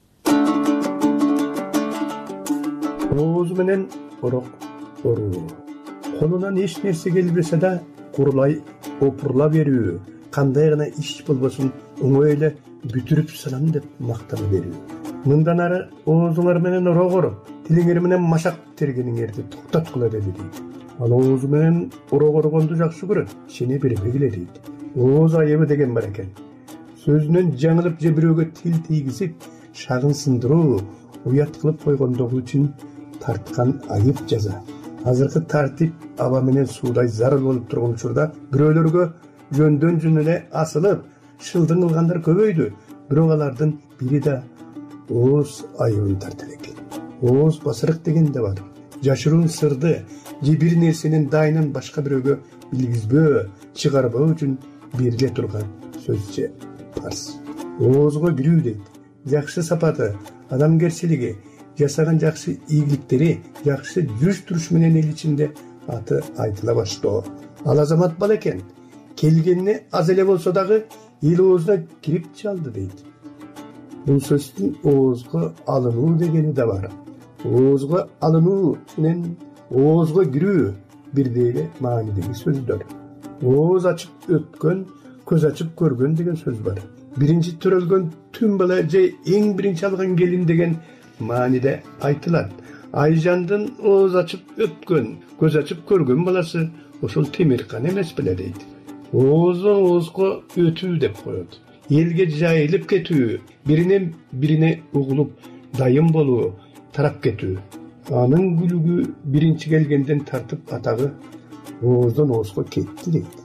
Оозу менен орок оруу. Колунан эч нерсе келбесе да курулай опурла берүү, кандай гана иш болбосун оңой эле бүтүрүп салам деп мактана берүү. Мындан ары оозуңар менен орогор, тилиңер менен машак тергениңерди токтоткула деди дейт. Ал оозу менен орогоргонду жакшы көрөт, сени бербегиле дейт. Ооз айыбы деген бар экен. Сөзүнөн жаңылып же бирөөгө тил тийгизип, шагын сындыруу, уят кылып койгондугу үчүн тарткан айып жаза. Азыркы тартип аба менен суудай зарыл болуп турган учурда бирөөлөргө жөндөн жөн эле асылып, шылдың кылгандар көбөйдү. Бирок алардын бири да ооз айыбын тартат экен. Ооз басырык деген да бар. Жашыруун сырды же бир нерсенин дайынын башка бирөөгө билгизбөө, чыгарбоо үчүн бериле турган сөз же парс. Оозго кирүү дейт. Жакшы сапаты, адамгерчилиги, жасаган жакшы ийгиликтери, жакшы жүрүш-туруш менен эл ичинде аты айтыла баштоо. Ал азамат бала экен. Келгенине аз эле болсо дагы эл оозуна кирип чалды дейт. Бул сөздүн оозго алынуу дегени да бар. Оозго алынуу менен оозго кирүү бирдей эле маанидеги сөздөр. Ооз ачып өткөн, көз ачып көргөн деген сөз бар. Биринчи төрөлгөн түн бала же эң биринчи алган келин деген мааниде айтылат. Айжандын ооз ачып өпкөн, көз ачып көргөн баласы ошол Темиркан эмес беле дейт. Оозон оозго өтүү деп коет. Элге жайылып кетүү, биринен бирине угулуп дайым болуу, тарап кетүү. Анын күлүгү биринчи келгенден тартып атагы оозон оозго кетти дейт.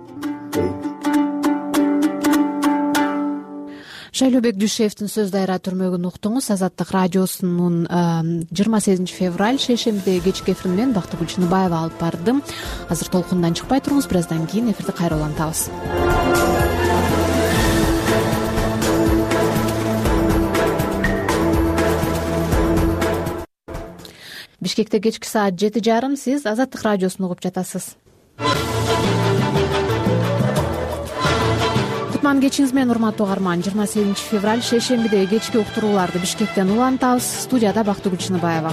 Шайлообек Дүйшеевдин сөз дайра түрмөгүн уктуңуз. Азаттык радиосунун 28 февраль шейшембидеги кечки эфирин менен Бактыгүл Чыныбаева алып бардым. Азыр толкундан чыкпай туруңуз, бир аздан кийин эфирди кайра улантабыз. Бишкекте кечки саат 7:30. Сиз Азаттык радиосун угуп жатасыз. Кутман кечиңиз менен урматтуу угарман. 28 февраль шейшембидеги кечки уктурууларды Бишкектен улантабыз. Студияда Бактыгүл Чыныбаева.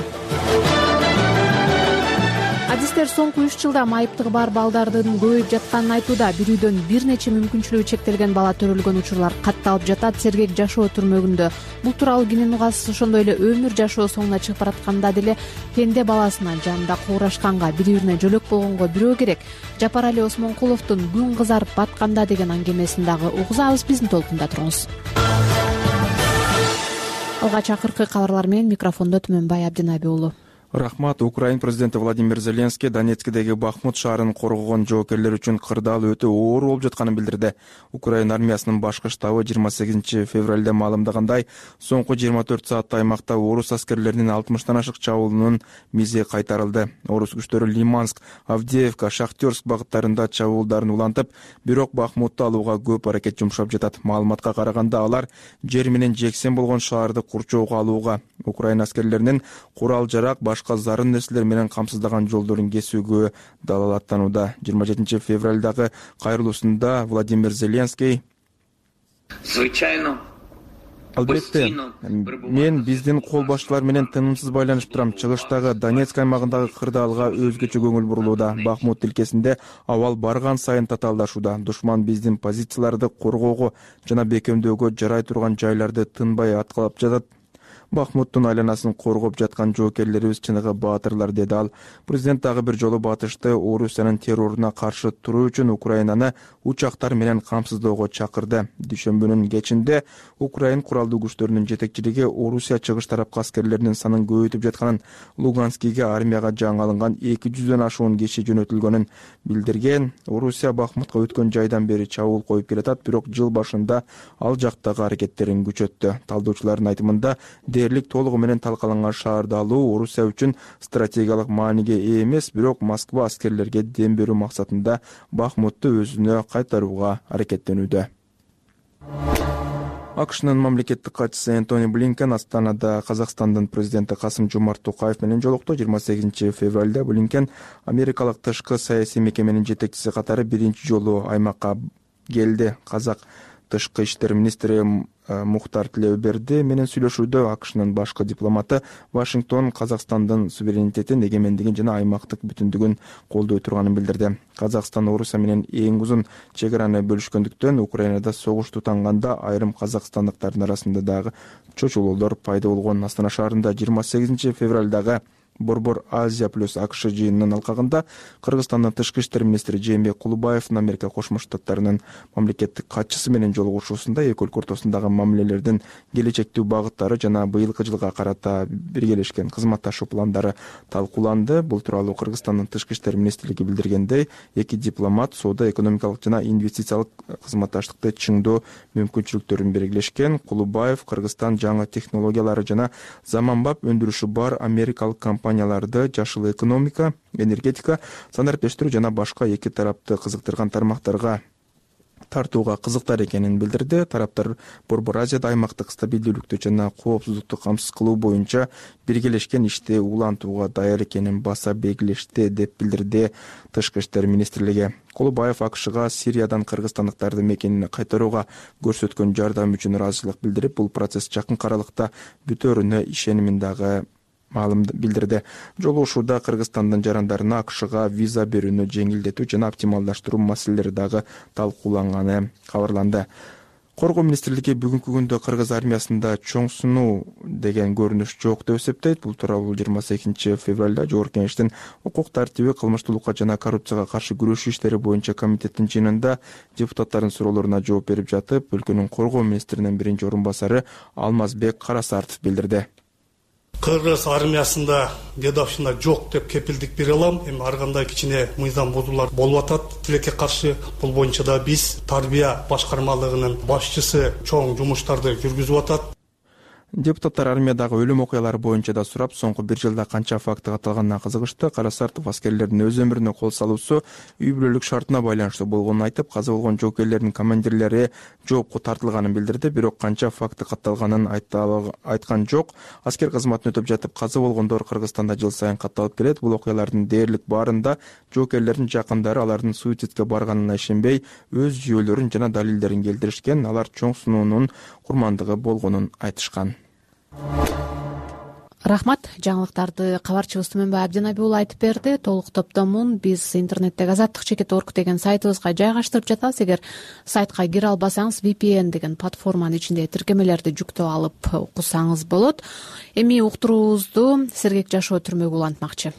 Адистер соңку 3 жылда майыптыгы бар балдардын көбөйүп жатканын айтууда. Бир үйдөн бир нече мүмкүнчүлүгү чектелген бала төрөлгөн учурлар катталып жатат. Сергек жашоо түрмөгүндө. Бул тууралуу кенен угасыз. Ошондой эле өмүр жашоо соңуна чыгып баратканда деле пенде баласына жанында куурашканга, бири-бирине жөлөк болгонго бирөө керек. Жапарали Осмонкуловдун күн кызарып батканда деген аңгемесин дагы угузабыз. Биздин толкунда туруңуз. Алгач акыркы кабарлар менен микрофондо Түмөнбай Абдинаби уулу. Рахмат. Украин президенти Владимир Зеленский Донецкдеги Бахмут шаарын коргогон жоокерлер үчүн кырдаал өтө оор болуп жатканын билдирди. Украин армиясынын башкы штабы 28 февралда маалымдагандай, соңку 24 саатта аймакта орус аскерлеринин 60тан ашык чабуулунун мизи кайтарылды. Орус күчтөрү Лиманск, Авдеевка, Шахтерск багыттарында чабуулдарын улантып, бирок Бахмутты алууга көп аракет жумшап жатат. Маалыматка караганда алар жер менен жексен болгон шаарды курчоого алууга, Украин аскерлеринин курал-жарак, башка зарын нерселер менен камсыздаган жолдорун кесүүгө далалаттанууда. 27 февралдагы кайрылуусунда Владимир Зеленский албетте, мен биздин кол башчылар менен тынымсыз байланышып турам. Чыгыштагы Донецк аймагындагы кырдаалга өзгөчө көңүл бурулууда. Бахмут тилкесинде абал барган сайын татаалдашууда. Душман биздин позицияларды коргоого жана бекемдөөгө жарай турган жайларды тынбай аткалап жатат. Бахмуттун айланасын коргоп жаткан жоокерлерибиз чыныгы баатырлар, деди ал. Президент дагы бир жолу батышты Орусиянын терроруна каршы туруу үчүн Украинаны учактар менен камсыздоого чакырды. Дүйшөмбүнүн кечинде Украин куралдуу күчтөрүнүн жетекчилиги Орусия чыгыш тарапкы аскерлеринин санын көбөйтүп жатканын, Луганскиге армияга жаңы алынган 200дөн ашуун киши жөнөтүлгөнүн билдирген. Орусия Бахмутка өткөн жайдан бери чабуул коюп келатат, бирок жыл башында ал жактагы аракеттерин күчөттү. Талдоочулардын айтымында, дээрлик толугу менен талкаланган шаарды алуу Орусия үчүн стратегиялык мааниге ээ эмес, бирок Москва аскерлерге дем берүү максатында Бахмутты өзүнө кайтарууга аракеттенүүдө. АКШнын мамлекеттик катчысы Энтони Блинкен Астанада Казакстандын президенти Касым-Жомарт Токаев менен жолукту. 28 февралда Блинкен америкалык тышкы саясий мекеменин жетекчиси катары биринчи жолу аймакка келди. Казак тышкы иштер министри Мухтар Тилеуберди менен сүйлөшүүдө АКШнын башкы дипломаты Вашингтон Казакстандын суверенитетин, эгемендигин жана аймактык бүтүндүгүн колдой турганын билдирди. Казакстан Орусия менен эң узун чек-араны бөлүшкөндүктөн Украинада согуш тутанганда айрым казакстандыктардын арасында дагы чочулоолор пайда болгон. Астана шаарында 28 февралдагы Борбор Азия плюс АКШ жыйынынын алкагында Кыргызстандын тышкы иштер министри Жээнбек Кулубаевдин Америка Кошмо Штаттарынын мамлекеттик катчысы менен жолугушуусунда эки өлкө ортосундагы мамилелердин келечектүү багыттары жана быйылкы жылга карата биргелешкен кызматташуу пландары талкууланды. Бул тууралуу Кыргызстандын тышкы иштер министрлиги билдиргендей, эки дипломат соода-экономикалык жана инвестициялык кызматташтыкты чыңдоо мүмкүнчүлүктөрүн белгилешкен. Кулубаев Кыргызстан жаңы технологиялары жана заманбап өндүрүшү бар америкалык компанияларды жашыл экономика, энергетика, санариптештирүү жана башка эки тарапты кызыктырган тармактарга тартууга кызыктар экенин билдирди. Тараптар Борбор Азияда аймактык стабилдүүлүктү жана коопсуздукту камсыз кылуу боюнча биргелешкен ишти улантууга даяр экенин баса белгилешти, деп билдирди тышкы иштер министрлиги. Кулубаев АКШга Сириядан кыргызстандыктарды мекенине кайтарууга көрсөткөн жардам үчүн ыраазычылык билдирип, бул процесс жакын аралыкта бүтөөрүнө ишенимин дагы билдирди. Жолугушууда Кыргызстандын жарандарына АКШга виза берүүнү жеңилдетүү жана оптималдаштыруу маселелери дагы талкууланганы кабарланды. Коргоо министрлиги бүгүнкү күндө кыргыз армиясында чоң сунуу деген көрүнүш жок деп эсептейт. Бул тууралуу 22 февралда Жогорку Кеңештин укук тартиби, кылмыштуулукка жана коррупцияга каршы күрөшүү иштери боюнча комитеттин жыйынында депутаттардын суроолоруна жооп берип жатып, өлкөнүн коргоо министринин биринчи орун басары Алмазбек Карасартов билдирди. Кыргыз армиясында дедовщина жок деп кепилдик бере алам. Эми ар кандай кичине мыйзам бузуулар болуп атат. Тилекке каршы бул боюнча да биз тарбия башкармалыгынын башчысы чоң жумуштарды жүргүзүп атат. Депутаттар армиядагы өлүм окуялары боюнча да сурап, соңку бир жылда канча факт катталганына кызыгышты. Карасартов аскерлердин өз өмүрүнө кол салуусу үй бүлөлүк шартына байланыштуу болгонун айтып, каза болгон жоокерлердин командирлери жоопко тартылганын билдирди. Бирок канча факты катталганын айткан жок. Аскер кызматын өтөп жатып каза болгондор Кыргызстанда жыл сайын катталып келет. Бул окуялардын дээрлик баарында жоокерлердин жакындары алардын суицидке барганына ишенбей, өз жүйөлөрүн жана далилдерин келтиришкен. Алар чоң сунуунун курмандыгы болгонун айтышкан. Рахмат. Жаңылыктарды кабарчыбыз Түмөнбай Абдинаби уулу айтып берди. Толук топтомун биз интернеттеги azattik.org деген сайтыбызга жайгаштырып жатабыз. Эгер сайтка кире албасаңыз, VPN деген платформанын ичинде тиркемелерди жүктөп алып окусаңыз болот. Эми уктуруубузду Сергек Жашоо түрмөгү улантмакчы.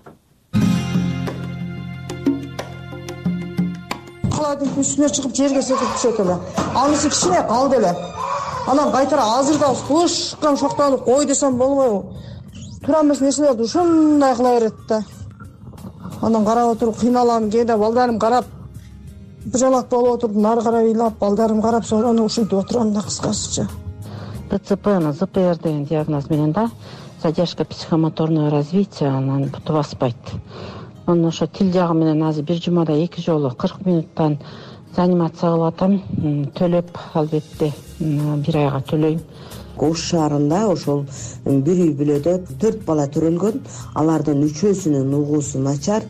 Каладын үстүнө чыгып жерге секирип түшөт эле. Анысы кичине калды эле. Анан кайтара азырда кылышкан шоктонуп кой десем болбойбу. Тура эмес нерселерди ушундай кыла берет да. Анан карап отуруп кыйналам, кээде балдарым карап быжалак болуп отуруп, нары карап ыйлап, балдарым карап, сонун ушинтип отурам да кыскасыча. ТЦП, ЗПР деген диагноз менен да, задержка психомоторного развития, анан буту баспайт. Анан ошо тил жагы менен азыр бир жумада 2 жолу 40 минуттан занимация кылып атам. Төлөп албетте 1 айга төлөйм. Ош шаарында ошол бир үй бүлөдө 4 бала төрөлгөн. Алардын 3-өсүнүн угуусу начар.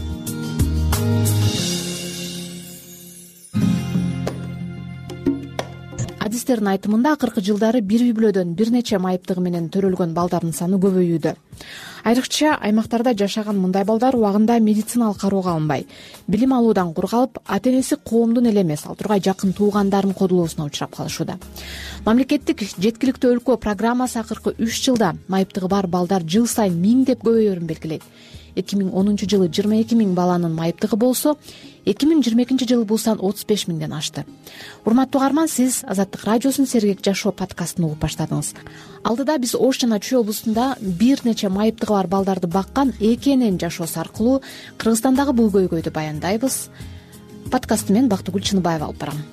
Адистердин айтымында акыркы жылдары бир үй бүлөдөн бир нече майыптыгы менен төрөлгөн балдардын саны көбөйүүдө. Айрыкча аймактарда жашаган мындай балдар убагында медициналык кароого алынбай, билим алуудан кур калып, ата-энеси коомдун эле эмес, ал тургай жакын туугандардын кодулоосуна учурап калышууда. Мамлекеттик жеткиликтүү өлкө программасы акыркы 3 жылда майыптыгы бар балдар жыл сайын 1000 деп көбөйөрүн белгилейт. 2010 жылы 22 000 баланын майыптыгы болсо, 2022 жылы бул сан 35 000ден ашты. Урматтуу угарман, сиз Азаттык радиосунун Сергек Жашоо подкастын угуп баштадыңыз. Алдыда биз Ош жана Чүй облусунда бир нече майыптыгы бар балдарды баккан эки эненин жашоосу аркылуу Кыргызстандагы бул көйгөйдү баяндайбыз. Подкастты мен Бактыгүл Чыныбаева алып барам.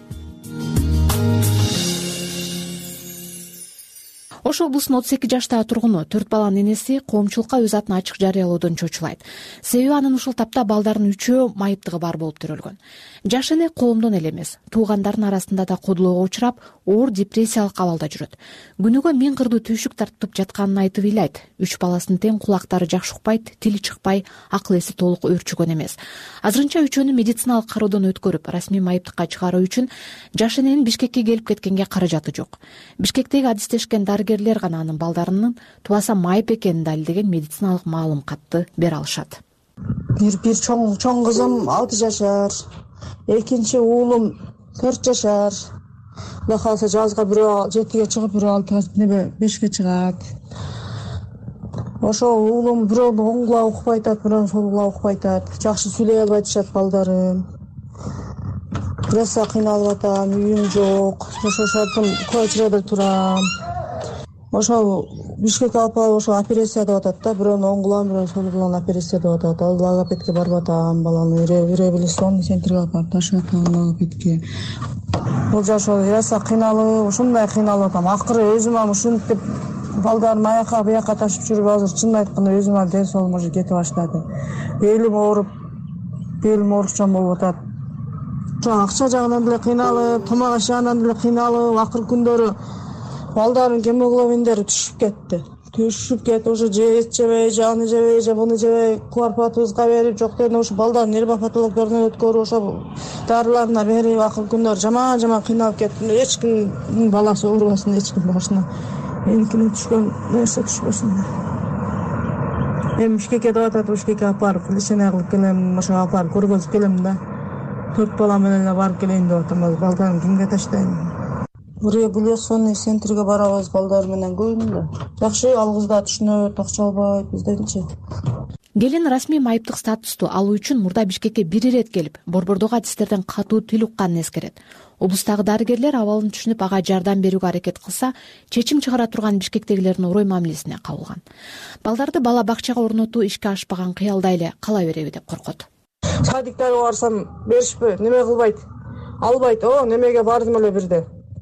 Ош облусунун 32 жаштагы тургуну 4 баланын энеси коомчулукка өз атын ачык жарыялоодон чочулайт. Себеби анын ушул тапта балдардын 3-өө майыптыгы бар болуп төрөлгөн. Жаш эне коомдон эле эмес, туугандардын арасында да кодулоого учурап, оор депрессиялык абалда жүрөт. Күнүгө 1000 кырдуу түйшүк тартып жатканын айтып ыйлайт. 3 баласынын тең кулактары жакшы укпайт, тили чыкпай, акыл эси толук өөрчүгөн эмес. Азырынча үчөөнү медициналык кароодон өткөрүп, расмий майыптыкка чыгаруу үчүн жаш эненин Бишкекке келип кеткенге каражаты жок. Бишкектеги адистешкен дарыгерлер гана анын балдарынын тубаса майып экенин далилдеген медициналык маалым катты бере алышат. Бир чоң кызым 6 жашар, экинчи уулум 4 жашар. Кудай кааласа жазга бирөө 7-ге чыгып, бирөө 5-ге чыгат. Ошо уулум бирөө оң кулагы укпай атат, бирөө сол кулагы укпай атат. Жакшы сүйлөй албай атышат балдарым. Бираса кыйналып атам, үйүм жок. Ошондон квартирада турам. Ошо Бишкекке алып барып ошо операция деп атат да, бирөөнүн оң кулагын, бирөөнүн сол кулагын операция деп атат. Ал логопедке барып атам, баланы реабилитационный центрге алып барып ташып атам логопедке. Бул жашоо бираса кыйналып, ушундай кыйналып атам. Акыры өзүм ушинтип балдарым аяка буяка ташып жүрүп, азыр чын айтканда өзүм ден соолугум уже кетип баштады. Белим оорукчан болуп атат. Акча жагынан деле кыйналып, тамак аш жагынан деле кыйналып, акыркы күндөрү балдардын гемоглобиндери түшүп кетти, ошо эт жебей, аны жебей, буну жебей, кварпатузга берип, жок дегенде ошо балдардын нервопатологдоруна өткөрүп, ошо дарыларына берип, акыркы күндөр жаман кыйналып кеттим. Эч кимдин баласы оорубасын, эч ким башына меникине түшкөн нерсе түшпөсүн. Эми Бишкекке деп атат, Бишкекке алып барып, лечение кылып келем, ошо алып барып көргөзүп келем да. 4 бала менен эле барып келейин деп атам, балдарым кимге таштайм? регуляционный центрге барабыз балдар менен көбүндө. Жакшы, ал кыз да түшүнөт, акча албайт бизденчи. Келин расмий майыптык статусту алуу үчүн мурда Бишкекке бир ирет келип, борбордогу адистерден катуу тил укканын эскерет. Облустагы дарыгерлер абалын түшүнүп, ага жардам берүүгө аракет кылса, чечим чыгара турган Бишкектегилердин урой мамилесине кабылган. Балдарды бала бакчага орнотуу ишке ашпаган кыялда эле кала береби деп коркот. Садиктарга барсам беришпи, неме кылбайт, албайт. О, немеге бардым эле бирде.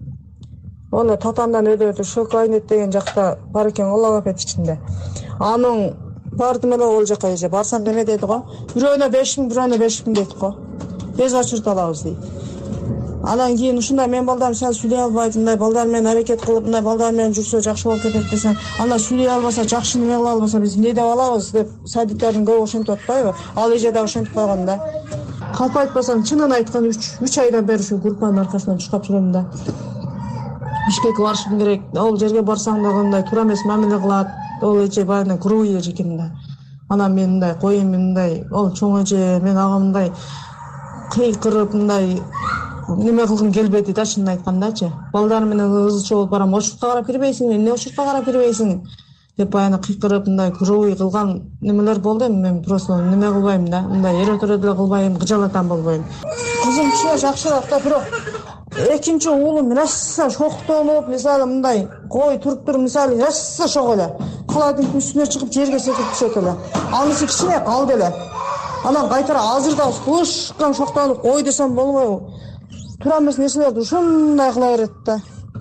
Оны татандан өдө Шокайнет деген жакта бар экен, Аллагапет ичинде. Анын бардым эле ол жака эже. Барсам неме деди го? Бирөөнө 5000, бирөөнө 5000 дейт го. Без очередь алабыз дейт. Анан кийин ушундай мен балдар сен сүйлөй албайт, мындай балдар менен аракет кылып, мындай балдар менен жүрсө жакшы болуп кетет десең, анда сүйлөй албаса, жакшы неме кыла албаса биз эмне деп алабыз деп садиктардын көбү ошентип атпайбы? Ал эже да ошентип койгон да. Калп айтпасам, чынын айткан 3 айдан бери ушу группанын аркасынан чуркап жүрөм да. Бишкекке барышым керек. Ол жерге барсаң да мындай туура эмес мамиле кылат. Ол эже баарына груй эже экен да. Анан мен мындай коюм, мындай ол чоң эже, мен ага мындай кыйкырып мындай неме кылгым келбеди да, чынын айткандачы. Балдар менен ызчы болуп барам, ошуртка карап кирбейсиң, эмне ошуртка карап кирбейсиң деп баягы кыйкырып мындай груй кылган немелер болду. Мен просто неме кылбайм да, мындай эрөтөрө деле кылбайм, кыжалатан болбойм. Кызым кичине жакшыраак да, бирок экинчи уулум раса шоктонуп, мисалы мындай кой туруп мисалы раса шок эле. Каладын үстүнө чыгып жерге секирип түшөт эле. Анысы кичине калды эле. Анан кайтара азырда сулушкан шоктонуп кой десем болбойбу. Туура эмес нерселерди ушундай кыла берет да.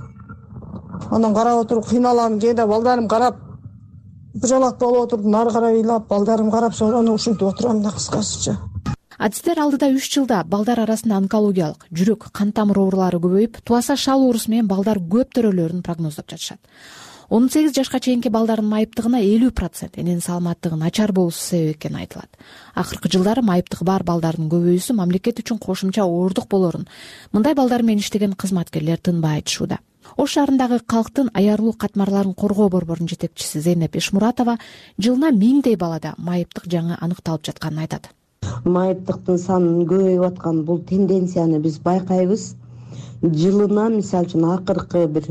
Анан карап отуруп кыйналам, кээде балдарым карап кыжалат болуп отуруп, нары карап ыйлап, балдарым карап сорону ушинтип отурам да, кыскасыча. Адистер алдыда 3 жылда балдар арасында онкологиялык, жүрөк, кан тамыр оорулары көбөйүп, туаса шал оорусу менен балдар көп төрөлөрүн прогноздоп жатышат. 18 жашка чейинки балдардын майыптыгына 50% эненин саламаттыгы начар болуусу себеп экени айтылат. Акыркы жылдары майыптыгы бар балдардын көбөйүүсү мамлекет үчүн кошумча оордук болорун мындай балдар менен иштеген кызматкерлер тынбай айтышууда. Ош шаарындагы калктын аярлуу катмарларын коргоо борборунун жетекчиси Зейнеп Ишмуратова жылына 1000дей балада майыптык жаңы аныкталып жатканын айтат. Майыптыктын санынын көбөйүп аткан бул тенденцияны биз байкайбыз. Жылына мисалы үчүн акыркы бир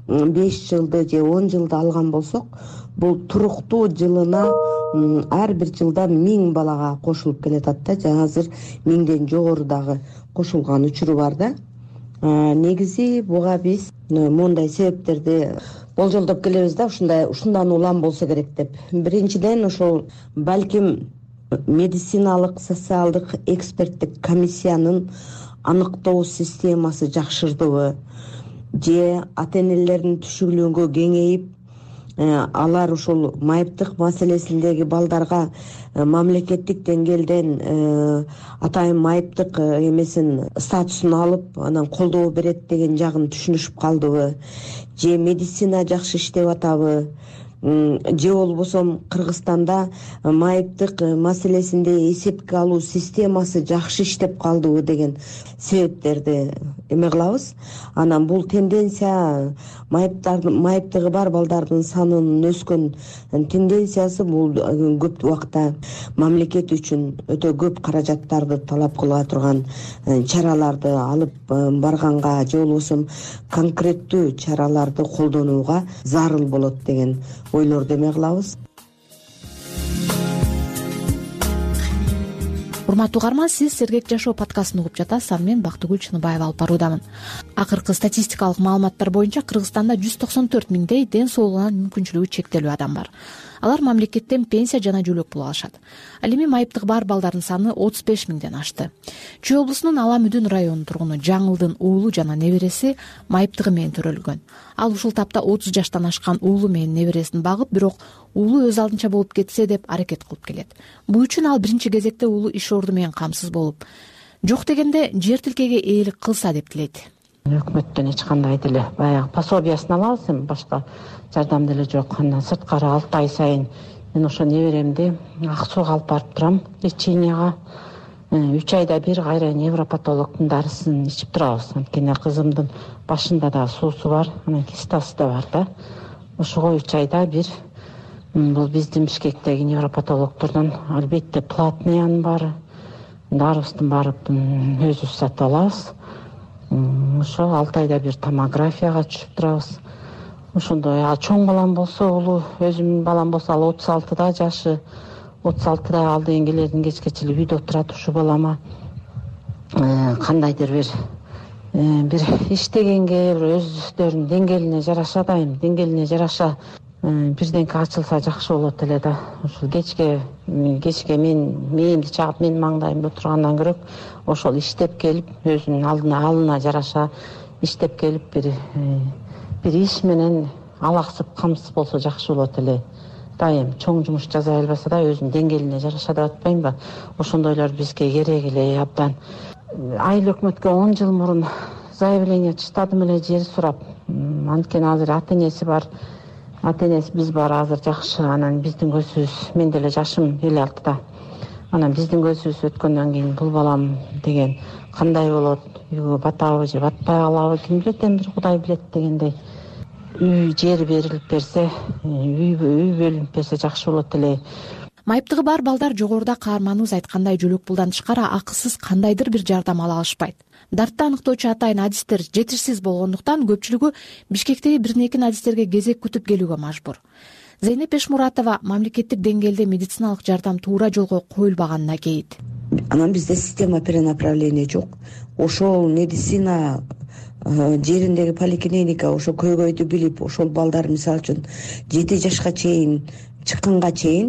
5 жылды же 10 жылды алган болсок, бул туруктуу жылына ар бир жылда 1000 балага кошулуп келатат да. Жана азыр 1000ден жогору дагы кошулган учуру бар да. Негизи буга биз мондай себептерди болжолдоп келебиз да, ушундан улам болсо керек деп. Биринчиден ошол балким медициналык, социалдык, эксперттик комиссиянын аныктоо системасы жакшырдыбы, же ата-энелердин түшүнүүгө кеңейип, алар ушул майыптык маселесиндеги балдарга мамлекеттик деңгээлден атайын майыптык эмесин статусун алып, анан колдоо берет деген жагын түшүнүшүп калдыбы, же медицина жакшы иштеп атабы, же болбосо Кыргызстанда майыптык маселесинде эсепке алуу системасы жакшы иштеп калдыбы деген себептерди эме кылабыз. Анан бул тенденция майыптыгы бар балдардын санынын өскөн тенденциясы бул көп убакта мамлекет үчүн өтө көп каражаттарды талап кыла турган чараларды алып барганга же болбосо конкреттүү чараларды колдонууга зарыл болот деген ойлорду эме кылабыз. Урматтуу угарман, сиз Сергек жашоо подкастын угуп жатасыз. Аны мен Бактыгүл Чыныбаева алып баруудамын. Акыркы статистикалык маалыматтар боюнча Кыргызстанда 194 миңдей ден соолугунан мүмкүнчүлүгү чектелүү адам бар. Алар мамлекеттен пенсия жана жөлөк пул алышат. Ал эми майыптыгы бар балдардын саны 35 миңден ашты. Чүй облусунун Ала Мүдүн районунун тургуну Жаңылдын уулу жана небереси майыптыгы менен төрөлгөн. Ал ушул тапта 30 жаштан ашкан уулу менен небересин багып, бирок уулу өз алдынча болуп кетсе деп аракет кылып келет. Бул үчүн ал биринчи кезекте уулу иш орду менен камсыз болуп, жок дегенде жер тилкеге ээлик кылса деп тилейт. Өкмөттөн эч кандай деле баягы пособиясын алабыз, эми башка жардам деле жок. Андан сырткары 6 ай сайын мен ошо неберемди ак сууга алып барып турам, леченияга. 3 айда бир кайра невропатологдун дарысын ичип турабыз. Анткени кызымдын башында да суусу бар, анан кистасы да бар да. Ошого 3 айда бир бул биздин Бишкектеги невропатологдордон албетте платныйын баары, дарыбыздын барып өзүбүз сатып алабыз. ошо 6 айда бир томографияга түшүп турабыз. Ошондой чоң балам болсо, улуу өзүмдүн балам болсо, ал 36-да жашы. 36-да ал деген келердин кечкечилиги үйдө отурат. Ушул балама кандайдыр бир иштегенге, бир өздөрүнүн деңгээлине жараша, дайым деңгээлине жараша бирденке ачылса жакшы болот эле да. Ушул кечке мен мээримди чагып, менин маңдайымда отургандан көрө ошол иштеп келип, өзүнүн алына жараша иштеп келип бир иш менен алаксып, камсыз болсо жакшы болот эле. Дайым чоң жумуш жасай албаса да өзүнүн деңгээлине жараша деп атпаймынбы? Ошондойлор бизге керек эле абдан. Айыл өкмөткө 10 жыл мурун заявление чыштадым эле, жер сурап. Анткени азыр ата-энеси бар. Ата-энеси биз бар азыр жакшы. Анан биздин көзүбүз, мен деле жашым 56-та. Анан биздин көзүбүз өткөндөн кийин бул балам деген кандай болот? Үйгө батабы же батпай калабы? Ким билет, бир Кудай билет дегендей. Үй жер берилип берсе, үй бөлүнүп берсе жакшы болот эле. Майыптыгы бар балдар жогоруда каарманыбыз айткандай жөлөк пулдан тышкары акысыз кандайдыр бир жардам ала алышпайт. Дартты аныктоочу атайын адистер жетишсиз болгондуктан көпчүлүгү Бишкектеги биринекин адистерге кезек күтүп келүүгө мажбур. Зейнеп Эшмуратова мамлекеттик деңгээлде медициналык жардам туура жолго коюлбаганына кейит. Анан бизде система перенаправления жок. Ошол медицина жериндеги поликлиника ошо көйгөйдү билип, ошол балдар мисалы үчүн 7 жашка чейин чыкканга чейин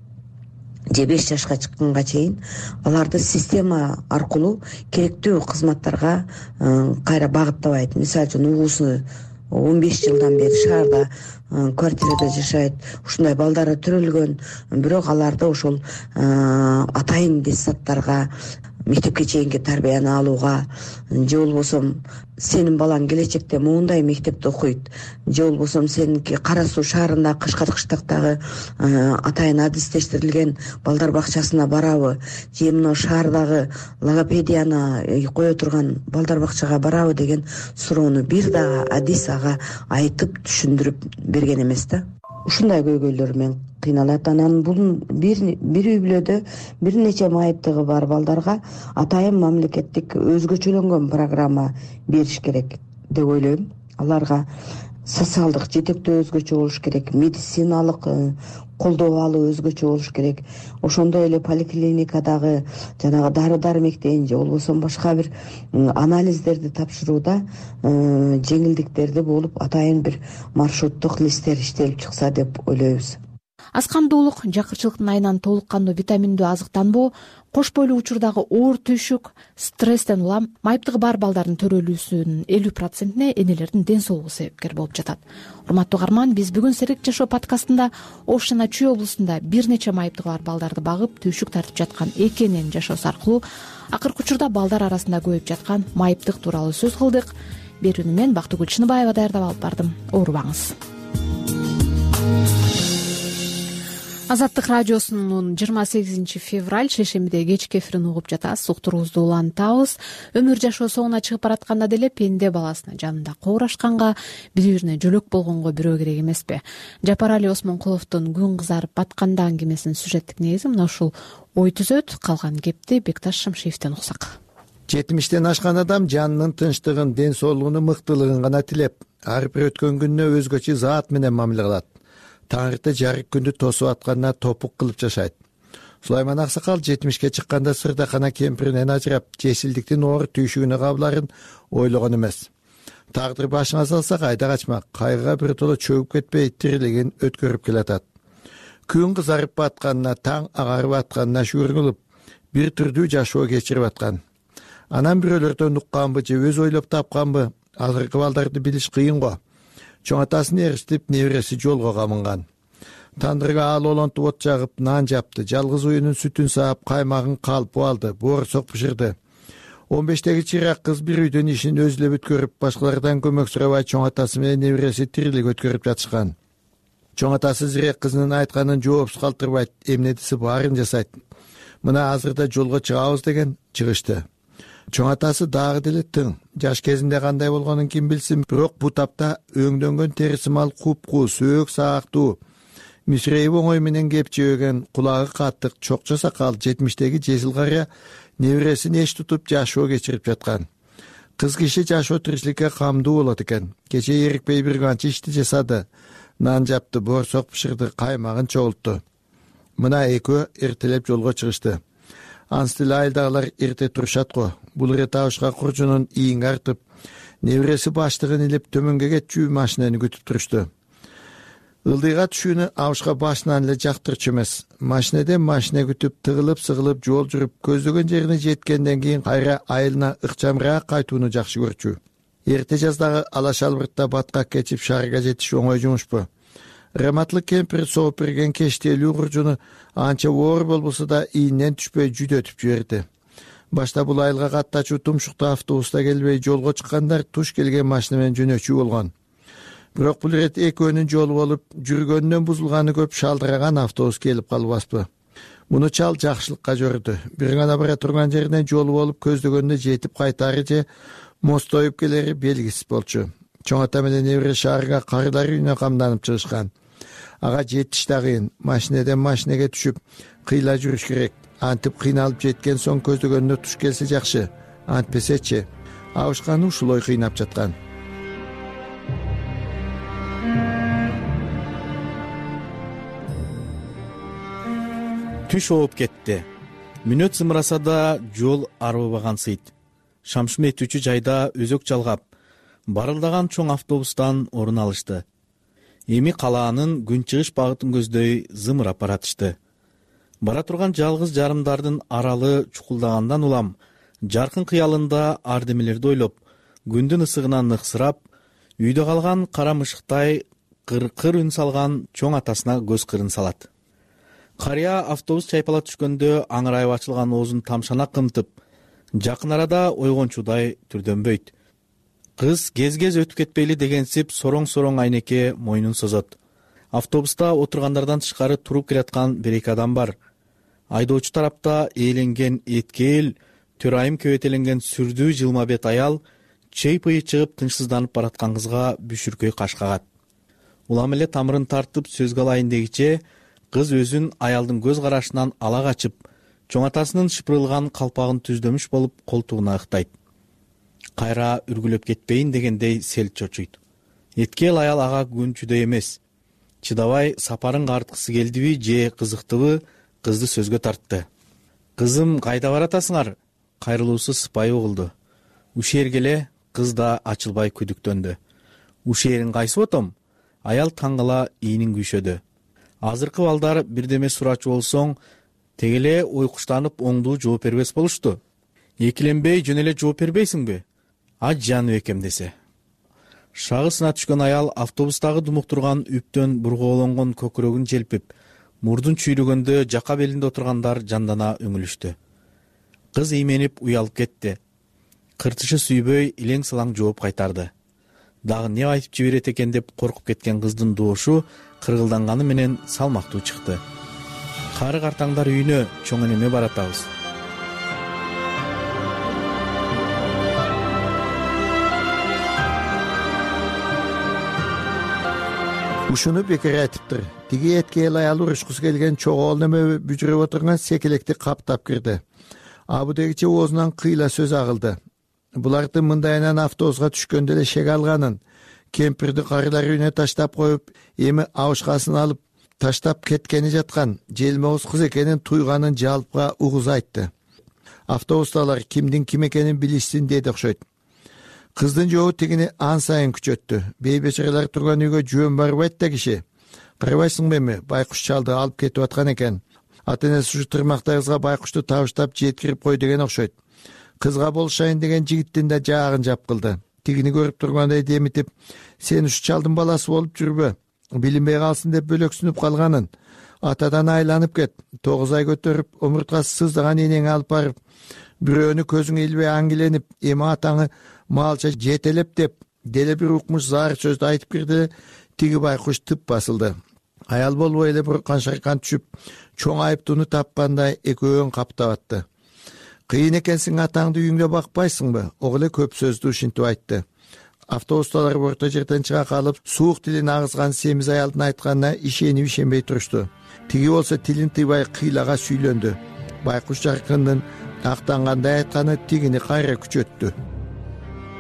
же 5 жашка чыкканга чейин аларды система аркылуу керектүү кызматтарга кайра багыттабайт. Мисалы үчүн угусу 15 жылдан бери шаарда квартирада жашайт, ушундай балдары төрөлгөн, бирок аларды ошол атайын детсадтарга, мектепке чейинки тарбияны алууга, же болбосо сенин балаң келечекте моундай мектепте окуйт, же болбосо сеники Кара Суу шаарында Кышкартыштагы атайын адистештирилген балдар бакчасына барабы, же мына шаардагы логопедияны кое турган балдар бакчага барабы деген суроону бир дагы адис ага айтып түшүндүрүп берген эмес да. Ушундай көйгөйлөр менен кыйналат. Анан бул бир үй бүлөдө бир нече майыптыгы бар балдарга атайын мамлекеттик өзгөчөлөнгөн программа бериш керек деп ойлойм. Аларга социалдык жетектөө өзгөчө болуш керек, медициналык колдоо алуу өзгөчө болуш керек. Ошондой эле поликлиникадагы жанагы дары-дармектен же болбосо башка бир анализдерди тапшырууда жеңилдиктерди болуп, атайын бир маршруттук листтер иштелип чыкса деп ойлойбуз. Аз кандуулук, жакырчылыктын айынан толук кандуу витаминдүү азыктанбоо, кош бойлуу учурдагы оор түйшүк, стресстен улам майыптыгы бар балдардын төрөлүүсүнүн 50%-не энелердин ден соолугу себепкер болуп жатат. Урматтуу угарман, биз бүгүн Серик жашоо подкастында Ош жана Чүй облусунда бир нече майыптыгы бар балдарды багып, түйшүк тартып жаткан эки эненин жашоосу аркылуу акыркы учурда балдар арасында көбөйүп жаткан майыптык тууралуу сөз кылдык. Берүүнү мен Бактыгүл Чыныбаева даярдап алып бардым. Оорубаңыз. Азаттык радиосунун 28 февраль шейшембиде кечки эфирин угуп жатасыз. Уктуруубузду улантабыз. Өмүр жашоо соңуна чыгып баратканда деле пенде баласына жанында коорашканга, бири-бирине жөлөк болгонго бирөө керек эмеспи? Жапарали Осмонкуловдун Күн кызарып батканда аңгемесинин сюжеттик негизи мына ушул ой түзөт. Калган кепти Бекташ Шамшиевден уксак. 70-тен ашкан адам жанынын тынчтыгын, ден соолугунун мыктылыгын гана тилеп, ар бир өткөн күнүнө өзгөчө заат менен мамиле кылат. Таңырты жарык күндү тосуп атканына топук кылып жашайт. Сулайман Аксакал 70-ке чыкканда Сырдакана кемпиринен ажырап, жесилдиктин оор түйшүгүнө кабыларын ойлогон эмес. Тагдыр башыңа салса кайда качмак, кайгыга биртоло чөгүп кетпей тирилигин өткөрүп келатат. Күн кызарып батканына, таң агарып атканына шүгүр кылып, бир түрдүү жашоо кечирип аткан. Анан бирөөлөрдөн укканбы же өз ойлоп тапканбы, азыркы балдарды билиш кыйын го. Чоң атасын эрiştip, небереси жолго камынган. Тандырга ал олонтуп от жагып, нан жапты, жалгыз уюнун сүтүн саап, каймагын калпып алды, боорсок бышырды. 15-теги чырак кыз бир үйдөн ишин өзү эле бүткөрүп, башкалардан көмөк сурабай чоң атасы менен небереси тирилик өткөрүп жатышкан. Чоң атасы зирек кызынын айтканын жоопсуз калтырбайт, эмнедиси баарын жасайт. Мына азырда жолго чыгабыз деген чыгышты. Чоң атасы дагы деле тың. Жаш кезинде кандай болгонун ким билсин, бирок бу тапта өңдөнгөн териси мал купку, сөөк саактуу, мүсүрейип оңой менен кеп жебеген, кулагы каттык, чокчо сакал 70-теги жесил карыя небересин эч тутуп жашоо кечирип жаткан. Кыз киши жашоо тиричиликке камдуу болот экен. Кече эрикпей бир канча ишти жасады. Нан жапты, боорсок бышырды, каймагын чогултту. Мына экөө эртелеп жолго чыгышты. Анстыл айылдагылар эрте турушат го. Бул ирет Абышка куржунун ийин артып, небереси баштыгын илип төмөнгө кетчү машинаны күтүп турушту. Ылдыйга түшүүнү Абышка башынан эле жактырчу эмес. Машинеден машина күтүп, тыгылып-сыгылып жол жүрүп, көздөгөн жерине жеткенден кийин кайра айылына ыкчамыраак кайтууну жакшы көрчү. Эрте жаздагы алаш албыртта баткак кечип шаарга жетиш оңой жумушпу. Раматлык кемпир сооп берген кештелүү куржуну анча оор болбосо да ийинен түшпөй жүдөтүп жиберди. Башта бул айылга каттачуу тумшуктуу автобуста келбей жолго чыккандар туш келген машина менен жөнөчү болгон. Бирок бул ирет экөөнүн жолу болуп, жүргөндөн бузулганы көп шалдыраган автобус келип калбаспы. Муну чал жакшылыкка жөрдү. Бир гана бара турган жеринен жолу болуп, көздөгөндө жетип кайтары же мостоюп келери белгисиз болчу. Чоң ата менен небере шаарга карылар үйүнө камданып чыгышкан. Ага жетиш да кыйын. Машинеден машинеге түшүп, кыйла жүрүш керек. Антип кыйналып жеткен соң көздөгөндө туш келсе жакшы. Антпесечи, Абышканы ушулой кыйнап жаткан. Түш ооп кетти. Мүнөт зымыраса да жол арбабагансыйт. Шамшым этүүчү жайда өзөк жалгап, барылдаган чоң автобустан орун алышты. Эми калаанын күнчыгыш багытын көздөй зымырап баратышты. Бара турган жалгыз жарымдардын аралы чукулдагандан улам, жаркын кыялында ардемелерди ойлоп, күндүн ысыгынан ыксырап, үйдө калган кара мышыктай кыр-кыр үн салган чоң атасына көз кырын салат. Карыя автобус чайпала түшкөндө аңырайып ачылган оозун тамшана кымтып, жакын арада ойгончудай түрдөнбөйт. Кыз кез-кез өтүп кетпейли дегенсип сороң-сороң айнеке мойнун созот. Автобуста отургандардан тышкары туруп келаткан бир эки адам бар. Айдоочу тарапта ээленген эткел, төрайым көбөтеленген сүрдүү жылма бет аял чейпыйы чыгып тынчсызданып бараткан кызга бүшүркөй каш кагат. Улам эле тамырын тартып сөз калайын дегиче кыз өзүн аялдын көз карашынан ала качып, чоң атасынын шыпырылган калпагын түздөмүш болуп колтугуна ыктайт. Кайра үргүлөп кетпейин дегендей селт чочуйт. Эткел аял ага күнчүдөй эмес. Чыдабай сапарын карткысы келдиби же кызыктыбы кызды сөзгө тартты. Кызым, кайда баратасыңар? Кайрылуусу сыпайы угулду. Ушерге эле. Кыз да ачылбай күдүктөндү. Ушерин кайсы отом? Аял таңгала ийинин күйшөдү. Азыркы балдар бирдеме сурачу болсоң, тегеле ойкуштанып оңдуу жооп бербес болушту. Экиленбей жөн эле жооп бербейсиңби? Аж Жаныбекем десе. Шагысына түшкөн аял автобустагы думуктурган үптөн бургоолонгон көкүрөгүн желпип, мурдун чүйрөгөндө жака белинде отургандар жандана өңүлүштү. Кыз ийменип уялып кетти. Кыртышы сүйбөй илең салаң жооп кайтарды. Дагы не айтып жиберет экен деп коркуп кеткен кыздын доошу кыргылданганы менен салмактуу чыкты. Кары картаңдар үйүнө чоң энеме баратабыз. Ушуну бекер айтыптыр. Тиги эткел аял урушкусу келген чогол неме бүжүрөп отурган секелекти каптап кирди. Абудегиче оозунан кыйла сөз агылды. Булардын мындайынан автобуска түшкөндө эле шек алганын, кемпирди карылар үйүнө таштап коюп, эми Абышкасын алып таштап кеткени жаткан, желмоуз кыз экенин туйганын жалпка угуз айтты. Автобусталар кимдин ким экенин билишсин деди окшойт. Кыздын жообу тигини ан сайын күчөттү. Бейбечерелер турган үйгө жөн барбайт да киши. Карабайсыңбы эми, байкуш чалды алып кетип аткан экен. Ата-энеси ушу тырмактай кызга байкушту табыштап жеткирип кой деген окшойт. Кызга болушайын деген жигиттин да жаагын жапкылды. Тигини көрүп тургандай демитип, сен ушу чалдын баласы болуп жүрбө, билинбей калсын деп бөлөксүнүп калганын. Атадан айланып кет, 9 ай көтөрүп, омурткасы сыздаган энеңи алып барып, бирөөнү көзүңө илбей аңгиленип, эми атаңы малча жетелеп деп, деле бир укмуш зар сөздү айтып кирди. Тиги байкуш тып басылды. Аял болбой эле буркан шайкан түшүп, чоң айыптууну тапкандай экөөн каптап атты. Кыйын экенсиң, атаңды үйүңдө бакпайсыңбы? Ого эле көп сөздү ушинтип айтты. Автобусталар орто жерден чыга калып, суук тилин агызган семиз аялдын айтканына ишенип ишенбей турушту. Тиги болсо тилин тыйбай кыйлага сүйлөндү. Байкуш жаркындын актангандай айтканы тигини кайра күчөттү.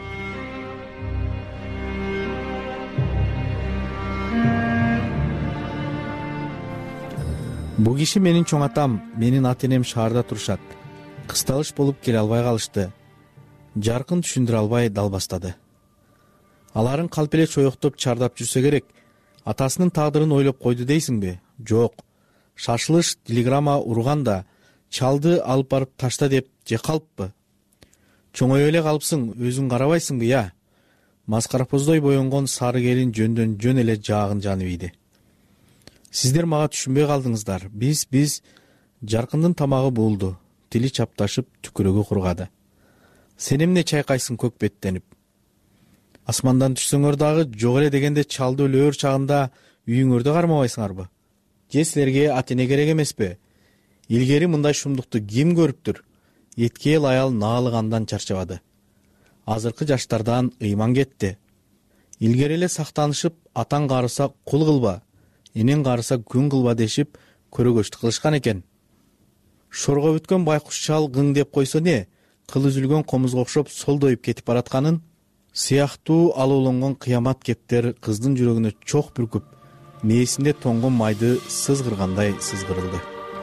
Бул киши менин чоң атам, менин ата энем шаарда турушат. Кысталыш болуп келе албай калышты. Жаркын түшүндүрө албай дал бастады. Аларын калп эле чоёктоп чардап жүрсө керек. Атасынын тагдырын ойлоп койду дейсиңби? Жок. Шашылыш телеграмма урган да чалды алып барып ташта деп же калыппы? Чоңой эле калыпсың, өзүң карабайсыңбы, я? Маскарапоздой боенгон сары келин жөндөн жөн эле жаагын жанып ийди. Сиздер мага түшүнбөй калдыңыздар. Биз Жаркындын тамагы болду. Тили чапташып, түкүрөгү кургады. Сен эмне чайкайсың көк беттенип? Асмандан түшсөңөр дагы жок эле дегенде чалды өлөөр чагында үйүңөрдө кармабайсыңарбы? Же силерге ата эне керек эмеспи? Илгери мындай шумдукту ким көрүптүр? Эткел аял наалыгандан чарчабады. Азыркы жаштардан ыйман кетти. Илгери эле сактанышып, атаң карыса кул кылба, энең карыса күн кылба дешип көрөгөчтүк кылышкан экен. Шорго бүткөн байкуш чал гың деп койсо не? Кыл үзүлгөн комузга окшоп солдоюп кетип баратканын сыяктуу алууланган кыямат кептер кыздын жүрөгүнө чок бүркүп, мээсинде тоңгон майды сызгыргандай сызгырылды.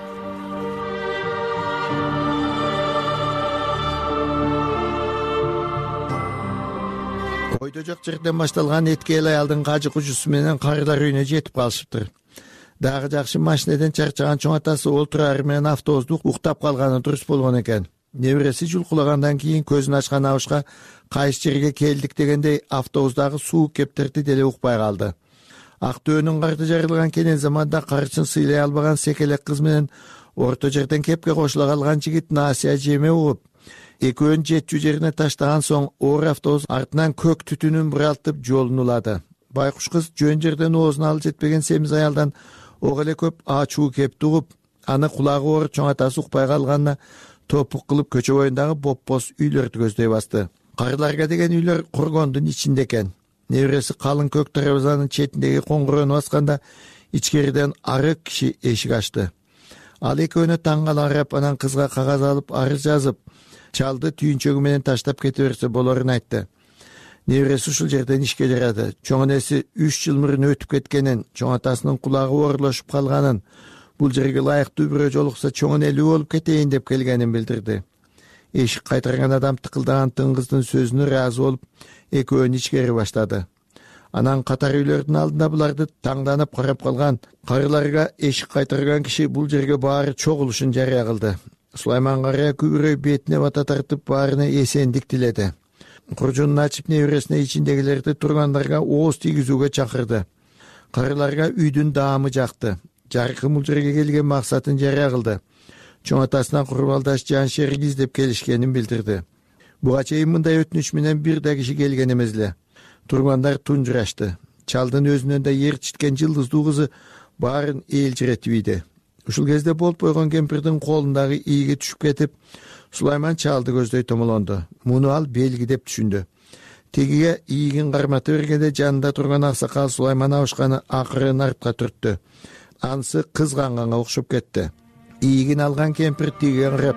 Койдо жок жерден башталган эткел аялдын кажы кужусу менен карылар үйүнө жетип калышыптыр. Дагы жакшы машинеден чарчаган чоң атасы ол турары менен автобусту уктап калганы дурус болгон экен. Небереси жулкулагандан кийин көзүн ачкан абышка кайсы жерге келдик дегендей автобустагы суу кептерди деле укпай калды. Актөөнүн карты жарылган кенен заманда карычын сыйлай албаган секелек кыз менен орто жерден кепке кошула калган жигит Насия жеме угуп, экөөнүн жетчү жерине таштаган соң оор автобус артынан көк түтүнүн буралтып жолун улады. Байкуш кыз жөн жерден оозуна алы жетпеген семиз аялдан ок эле көп ачуу кепти угуп, аны кулагы оор чоң атасы укпай калганына топук кылып көчө боюндагы бопбоз үйлөрдү көздөй басты. Карыларга деген үйлөр кургондун ичинде экен. Небереси калың көк дарбазанын четиндеги коңгуроону басканда ичкериден арык киши эшик ачты. Ал экөөнө таң кала карап, анан кызга кагаз алып арыз жазып, чалды түйүнчөгү менен таштап кете берсе болорун айтты. Небереси ушул жерден ишке жарады. Чоң энеси 3 жыл мурун өтүп кеткенин, чоң атасынын кулагы оорлошуп калганын, бул жерге ылайыктуу бирөө жолукса чоң энелүү болуп кетейин деп келгенин билдирди. Эшик кайтарган адам тыкылдаган тың кыздын сөзүнө ыраазы болуп, экөөнү ичкери баштады. Анан катар үйлөрдүн алдында буларды таңданып карап калган карыларга эшик кайтарган киши бул жерге баары чогулушун жарыя кылды. Сулайман карыя күбүрөй бетине бата тартып баарына эсендик тиледи. Куржунун ачып небересине ичиндегилерди тургандарга ооз тийгизүүгө чакырды. Карыларга үйдүн даамы жакты. Жаркын бул жерге келген максатын жарыя кылды. Чоң атасынан курбалдаш жан шерик издеп келишкенин билдирди. Буга чейин мындай өтүнүч менен бир да киши келген эмес эле. Тургандар тунжурашты. Чалдын өзүнөн да ер читкен жылдыздуу кызы баарын ээлжиретип ийди. Ушул кезде болуп койгон кемпирдин колундагы ийги түшүп кетип, Сулайман чалды көздөй томолонду. Муну ал белги деп түшүндү. Тегиге ийгин кармата бергенде жанында турган аксакал Сулайман абышканы акырын артка түрттү. Ансы кызганганга окшоп кетти. Ийгин алган кемпир тигиге карап: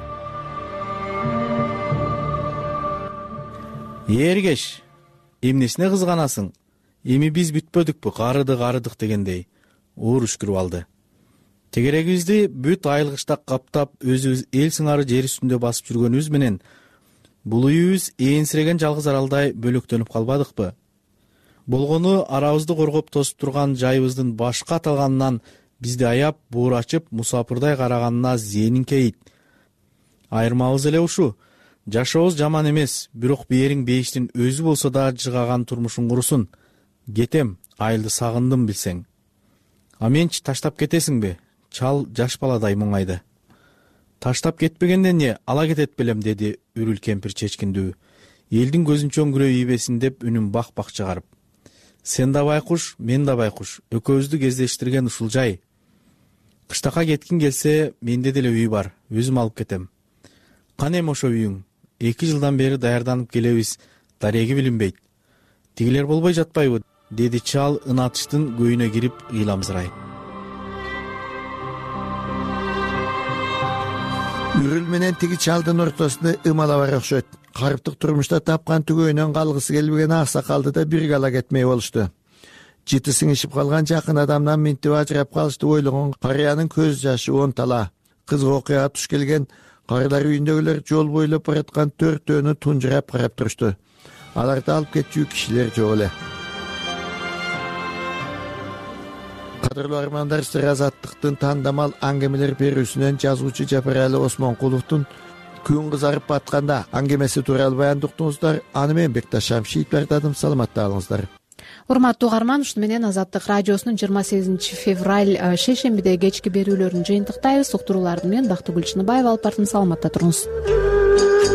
"Ергеш, эмнесине кызганасың? Эми биз бүтпөдүкпү, карыдык дегендей оор үшкүрүп алды. Тегерегибизди бүт айылгычта каптап, өзүбүз эл сыңары жер үстүндө басып жүргөнүбүз менен бул үйүбүз ээнсиреген жалгыз аралдай бөлөктөнүп калбадыкпы? Болгону арабызды коргоп тосуп турган жайыбыздын башка аталганынан бизди аяп, буур ачып, мусапырдай караганына зээнин кейит. Айырмабыз эле ушу. Жашообуз жаман эмес, бирок бээриң бейиштин өзү болсо да жыгаган турмушун курусун. Кетем, айылды сагындым билсең. А менчи таштап кетесиңби? Чал жаш баладай муңайды. Таштап кетпегенден не, ала кетет белем, деди үрүл кемпир чечкиндүү. Элдин көзүнчө өңгүрөө ийбесин деп үнүн бак-бак чыгарып. Сен да байкуш, мен да байкуш. Экөөбүздү кездештирген ушул жай. Кыштакка кеткин келсе, менде деле үй бар. Өзүм алып кетем. Кане ошо үйүң? 2 жылдан бери даярданып келебиз. Дареги билинбейт. Тигилер болбой жатпайбы? Деди чал ынатыштын көйүнө кирип ыйламсырайып. Үрүл менен тиги чалдын ортосунда ымала бар окшойт. Карыптык турмушта тапкан түгөйүнөн калгысы келбеген аксакалды да бирге ала кетмей болушту. жыты сиңишип калган жакын адамдан минтип ажырап калышты ойлогон карыянын көз жашы онтала. Кызык окуяга туш келген карылар үйүндөгүлөр жол бойлоп бараткан төртөөнү тунжурап карап турушту. Аларды алып кетчү кишилер жок эле. Кадырлуу армандар, Сыр азаттыктын тандамал аңгемелер берүүсүнөн жазуучу Жапаралы Осмонкуловдун күн кызарып батканда аңгемеси тууралуу баяндоо уктуңуздар. Аны менен Бекташ Шамшиев бардым. Саламатта калыңыздар. Урматтуу угарман, ушуну менен Азаттык радиосунун 28 февраль шейшембиде кечки берүүлөрүн жыйынтыктайбыз. Уктурууларды менен Бактыгүл Чыныбаева алып бардым. Саламатта туруңуз.